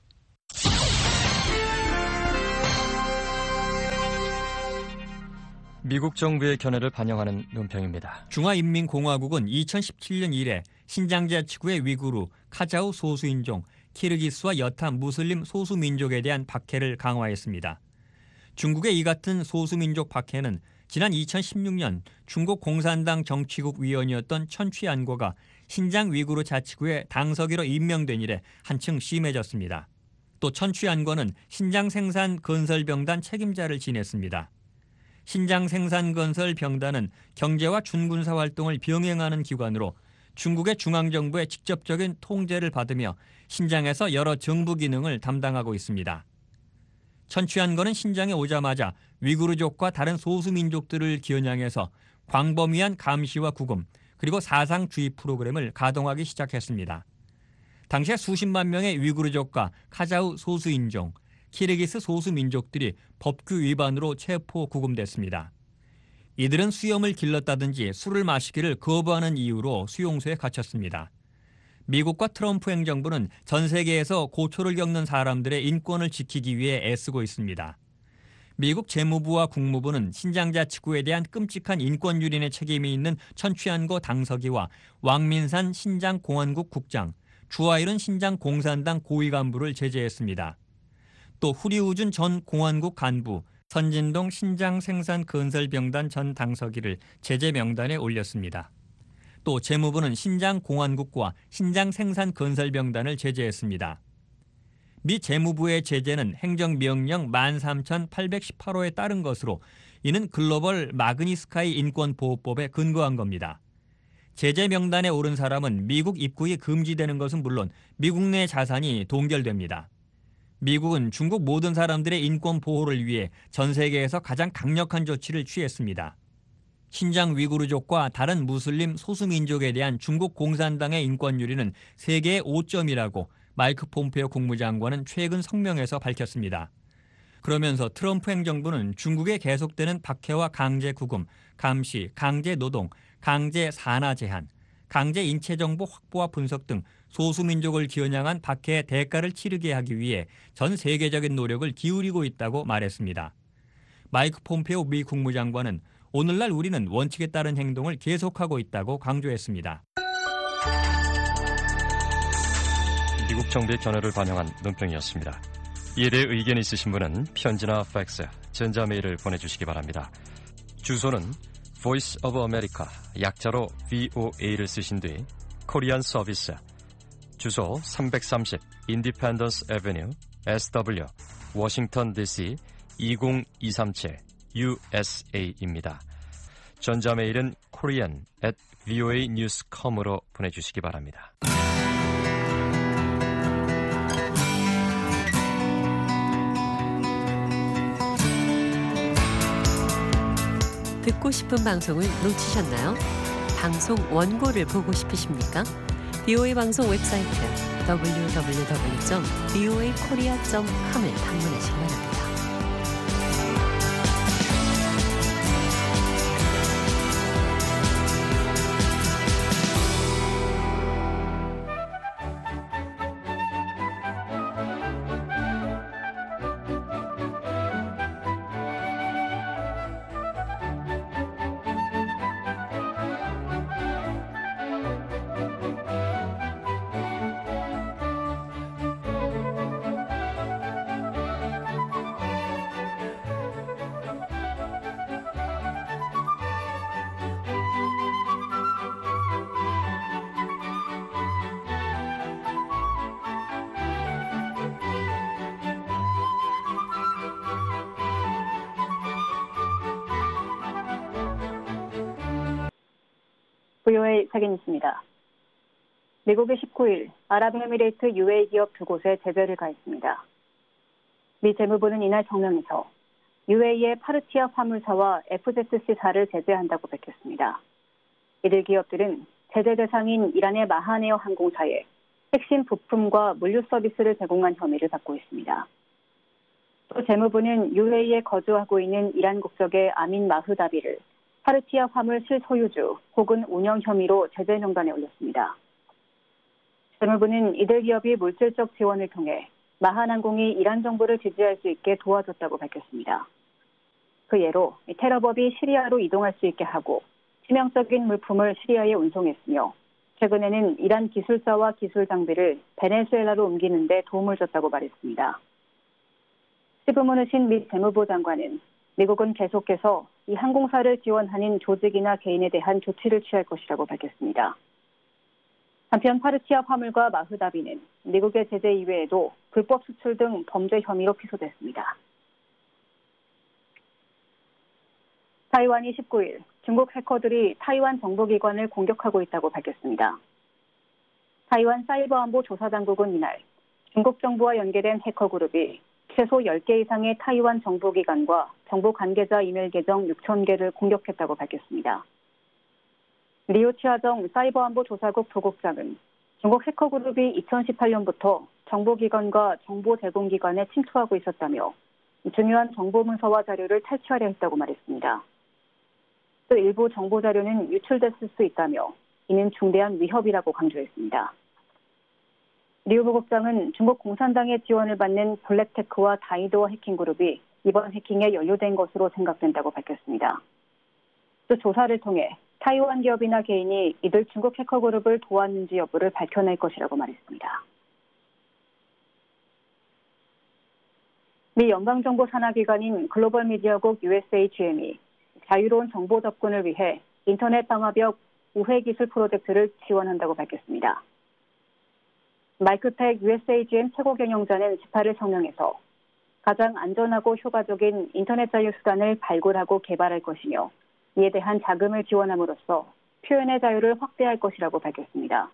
미국 정부의 견해를 반영하는 논평입니다. 중화인민공화국은 이천십칠 년 이래 신장자 지구의 위구르, 카자흐 소수인종, 키르기스와 여타 무슬림 소수민족에 대한 박해를 강화했습니다. 중국의 이 같은 소수민족 박해는 지난 이천십육 년 중국 공산당 정치국 위원이었던 천취안고가 신장 위구르 자치구의 당서기로 임명된 이래 한층 심해졌습니다. 또 천취안고는 신장생산건설병단 책임자를 지냈습니다. 신장생산건설병단은 경제와 준군사 활동을 병행하는 기관으로 중국의 중앙정부의 직접적인 통제를 받으며 신장에서 여러 정부 기능을 담당하고 있습니다. 천취안고는 신장에 오자마자 위구르족과 다른 소수민족들을 겨냥해서 광범위한 감시와 구금 그리고 사상주의 프로그램을 가동하기 시작했습니다. 당시에 수십만 명의 위구르족과 카자흐 소수인종, 키르기스 소수민족들이 법규 위반으로 체포 구금됐습니다. 이들은 수염을 길렀다든지 술을 마시기를 거부하는 이유로 수용소에 갇혔습니다. 미국과 트럼프 행정부는 전 세계에서 고초를 겪는 사람들의 인권을 지키기 위해 애쓰고 있습니다. 미국 재무부와 국무부는 신장자치구에 대한 끔찍한 인권 유린의 책임이 있는 천취안고 당서기와 왕민산 신장공안국 국장, 주하일은 신장공산당 고위 간부를 제재했습니다. 또 후리우준 전 공안국 간부, 선진동 신장생산건설병단 전 당서기를 제재 명단에 올렸습니다. 또 재무부는 신장공안국과 신장생산건설병단을 제재했습니다. 미 재무부의 제재는 행정명령 만 삼천팔백십팔 호에 따른 것으로 이는 글로벌 마그니스카이 인권보호법에 근거한 겁니다. 제재 명단에 오른 사람은 미국 입국이 금지되는 것은 물론 미국 내 자산이 동결됩니다. 미국은 중국 모든 사람들의 인권 보호를 위해 전 세계에서 가장 강력한 조치를 취했습니다. 신장 위구르족과 다른 무슬림 소수민족에 대한 중국 공산당의 인권 유린은 세계의 오점이라고 마이크 폼페오 국무장관은 최근 성명에서 밝혔습니다. 그러면서 트럼프 행정부는 중국의 계속되는 박해와 강제 구금, 감시, 강제 노동, 강제 산하 제한, 강제 인체 정보 확보와 분석 등 소수민족을 겨냥한 박해의 대가를 치르게 하기 위해 전 세계적인 노력을 기울이고 있다고 말했습니다. 마이크 폼페오 미 국무장관은 오늘날 우리는 원칙에 따른 행동을 계속하고 있다고 강조했습니다. 미국 정부의 견해를 반영한 논평이었습니다. 이에 대해 의견 있으신 분은 편지나 팩스, 전자메일을 보내주시기 바랍니다. 주소는 Voice of America, 약자로 브이오에이를 쓰신 뒤 코리안 서비스, 주소 삼백삼십 Independence Avenue, 에스더블유, 워싱턴 디씨 이공이삼칠 유에스에이입니다. 전자메일은 korean at 브이오에이 뉴스 닷컴으로 보내주시기 바랍니다. 듣고 싶은 방송을 놓치셨나요? 방송 원고를 보고 싶으십니까? 브이오에이 방송 웹사이트 더블유 더블유 더블유 점 브이오에이 코리아 점 컴을 방문하시기 바랍니다. 브이오에이 세계뉴스입니다. 미국이 십구 일 아랍에미레이트 유에이 기업 두 곳에 제재를 가했습니다. 미 재무부는 이날 성명에서 유에이의 파르티아 화물사와 에프제스씨사를 제재한다고 밝혔습니다. 이들 기업들은 제재 대상인 이란의 마하네어 항공사에 핵심 부품과 물류 서비스를 제공한 혐의를 받고 있습니다. 또 재무부는 유에이에 거주하고 있는 이란 국적의 아민 마흐다비를 파르티아 화물 실소유주 혹은 운영 혐의로 제재 명단에 올렸습니다. 재무부는 이들 기업이 물질적 지원을 통해 마한항공이 이란 정부를 지지할 수 있게 도와줬다고 밝혔습니다. 그 예로 테러법이 시리아로 이동할 수 있게 하고 치명적인 물품을 시리아에 운송했으며 최근에는 이란 기술자와 기술 장비를 베네수엘라로 옮기는 데 도움을 줬다고 말했습니다. 시브무누신 미 재무부 장관은 미국은 계속해서 이 항공사를 지원하는 조직이나 개인에 대한 조치를 취할 것이라고 밝혔습니다. 한편 파르티아 화물과 마흐다비는 미국의 제재 이외에도 불법 수출 등 범죄 혐의로 기소됐습니다. 타이완이 십구 일 중국 해커들이 타이완 정보기관을 공격하고 있다고 밝혔습니다. 타이완 사이버안보 조사당국은 이날 중국 정부와 연계된 해커 그룹이 최소 열 개 이상의 타이완 정보기관과 정보 관계자 이메일 계정 육천 개를 공격했다고 밝혔습니다. 리우 치아정 사이버안보 조사국 부국장은 중국 해커 그룹이 이천십팔 년부터 정보기관과 정보 제공기관에 침투하고 있었다며 중요한 정보 문서와 자료를 탈취하려 했다고 말했습니다. 또 일부 정보 자료는 유출됐을 수 있다며 이는 중대한 위협이라고 강조했습니다. 리우 부국장은 중국 공산당의 지원을 받는 블랙테크와 다이도어 해킹그룹이 이번 해킹에 연루된 것으로 생각된다고 밝혔습니다. 또 조사를 통해 타이완 기업이나 개인이 이들 중국 해커 그룹을 도왔는지 여부를 밝혀낼 것이라고 말했습니다. 미 연방정보산하기관인 글로벌 미디어국 유에스에이지엠이 자유로운 정보 접근을 위해 인터넷 방화벽 우회 기술 프로젝트를 지원한다고 밝혔습니다. 마이클 팩 유에스에이지엠 최고 경영자는 십팔 일 성명에서 가장 안전하고 효과적인 인터넷 자유 수단을 발굴하고 개발할 것이며 이에 대한 자금을 지원함으로써 표현의 자유를 확대할 것이라고 밝혔습니다.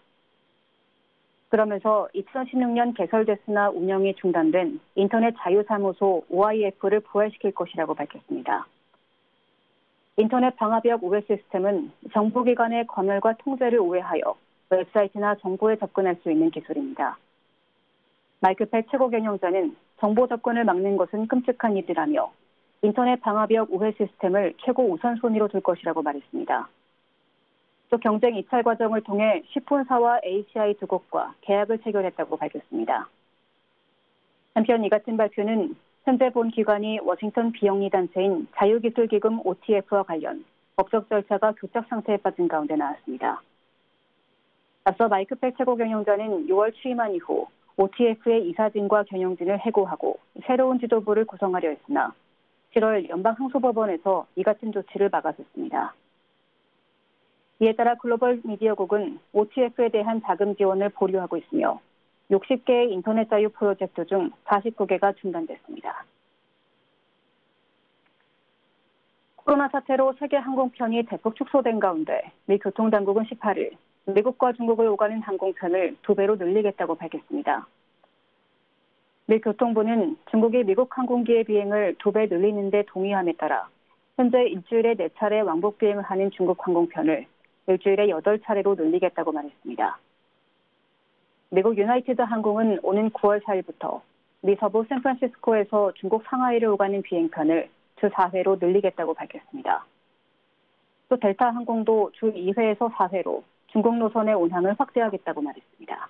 그러면서 이천십육 년 개설됐으나 운영이 중단된 인터넷 자유사무소 오아이에프를 부활시킬 것이라고 밝혔습니다. 인터넷 방화벽 우회 시스템은 정보기관의 검열과 통제를 우회하여 웹사이트나 정보에 접근할 수 있는 기술입니다. 마이클 팩 최고 경영자는 정보 접근을 막는 것은 끔찍한 일이라며 인터넷 방화벽 우회 시스템을 최고 우선순위로 둘 것이라고 말했습니다. 또 경쟁 입찰 과정을 통해 시폰사와 에이치아이 두 곳과 계약을 체결했다고 밝혔습니다. 한편 이 같은 발표는 현재 본 기관이 워싱턴 비영리 단체인 자유기술기금 오티에프와 관련 법적 절차가 교착 상태에 빠진 가운데 나왔습니다. 앞서 마이크 팩 최고 경영자는 유월 취임한 이후 오티에프의 이사진과 경영진을 해고하고 새로운 지도부를 구성하려 했으나 칠월 연방항소법원에서 이 같은 조치를 막아섰습니다. 이에 따라 글로벌 미디어국은 오티에프에 대한 자금 지원을 보류하고 있으며 육십 개의 인터넷 자유 프로젝트 중 사십구 개가 중단됐습니다. 코로나 사태로 세계 항공편이 대폭 축소된 가운데 미 교통당국은 십팔 일 미국과 중국을 오가는 항공편을 두 배로 늘리겠다고 밝혔습니다. 미 교통부는 중국이 미국 항공기의 비행을 두 배 늘리는 데 동의함에 따라 현재 일주일에 네 차례 왕복 비행을 하는 중국 항공편을 일주일에 여덟 차례로 늘리겠다고 말했습니다. 미국 유나이티드 항공은 오는 구월 사일부터 미 서부 샌프란시스코에서 중국 상하이를 오가는 비행편을 주 사 회로 늘리겠다고 밝혔습니다. 또 델타 항공도 주 이 회에서 사 회로 중국 노선의 운항을 확대하겠다고 말했습니다.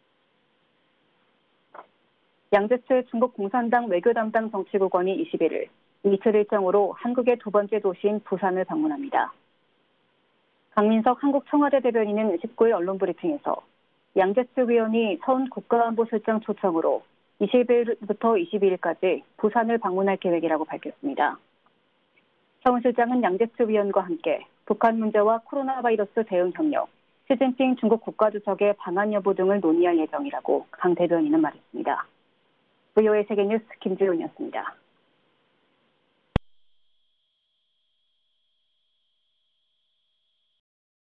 양제츠 중국 공산당 외교 담당 정치국원이 이십일 일 이틀 일정으로 한국의 두 번째 도시인 부산을 방문합니다. 강민석 한국 청와대 대변인은 십구 일 언론 브리핑에서 양제츠 위원이 서훈 국가안보실장 초청으로 이십 일부터 이십이 일까지 부산을 방문할 계획이라고 밝혔습니다. 서훈 실장은 양제츠 위원과 함께 북한 문제와 코로나 바이러스 대응 협력, 시진핑 중국 국가주석의 방한 여부 등을 논의할 예정이라고 강 대변인은 말했습니다. 브이오에이 세계뉴스 김주윤이었습니다.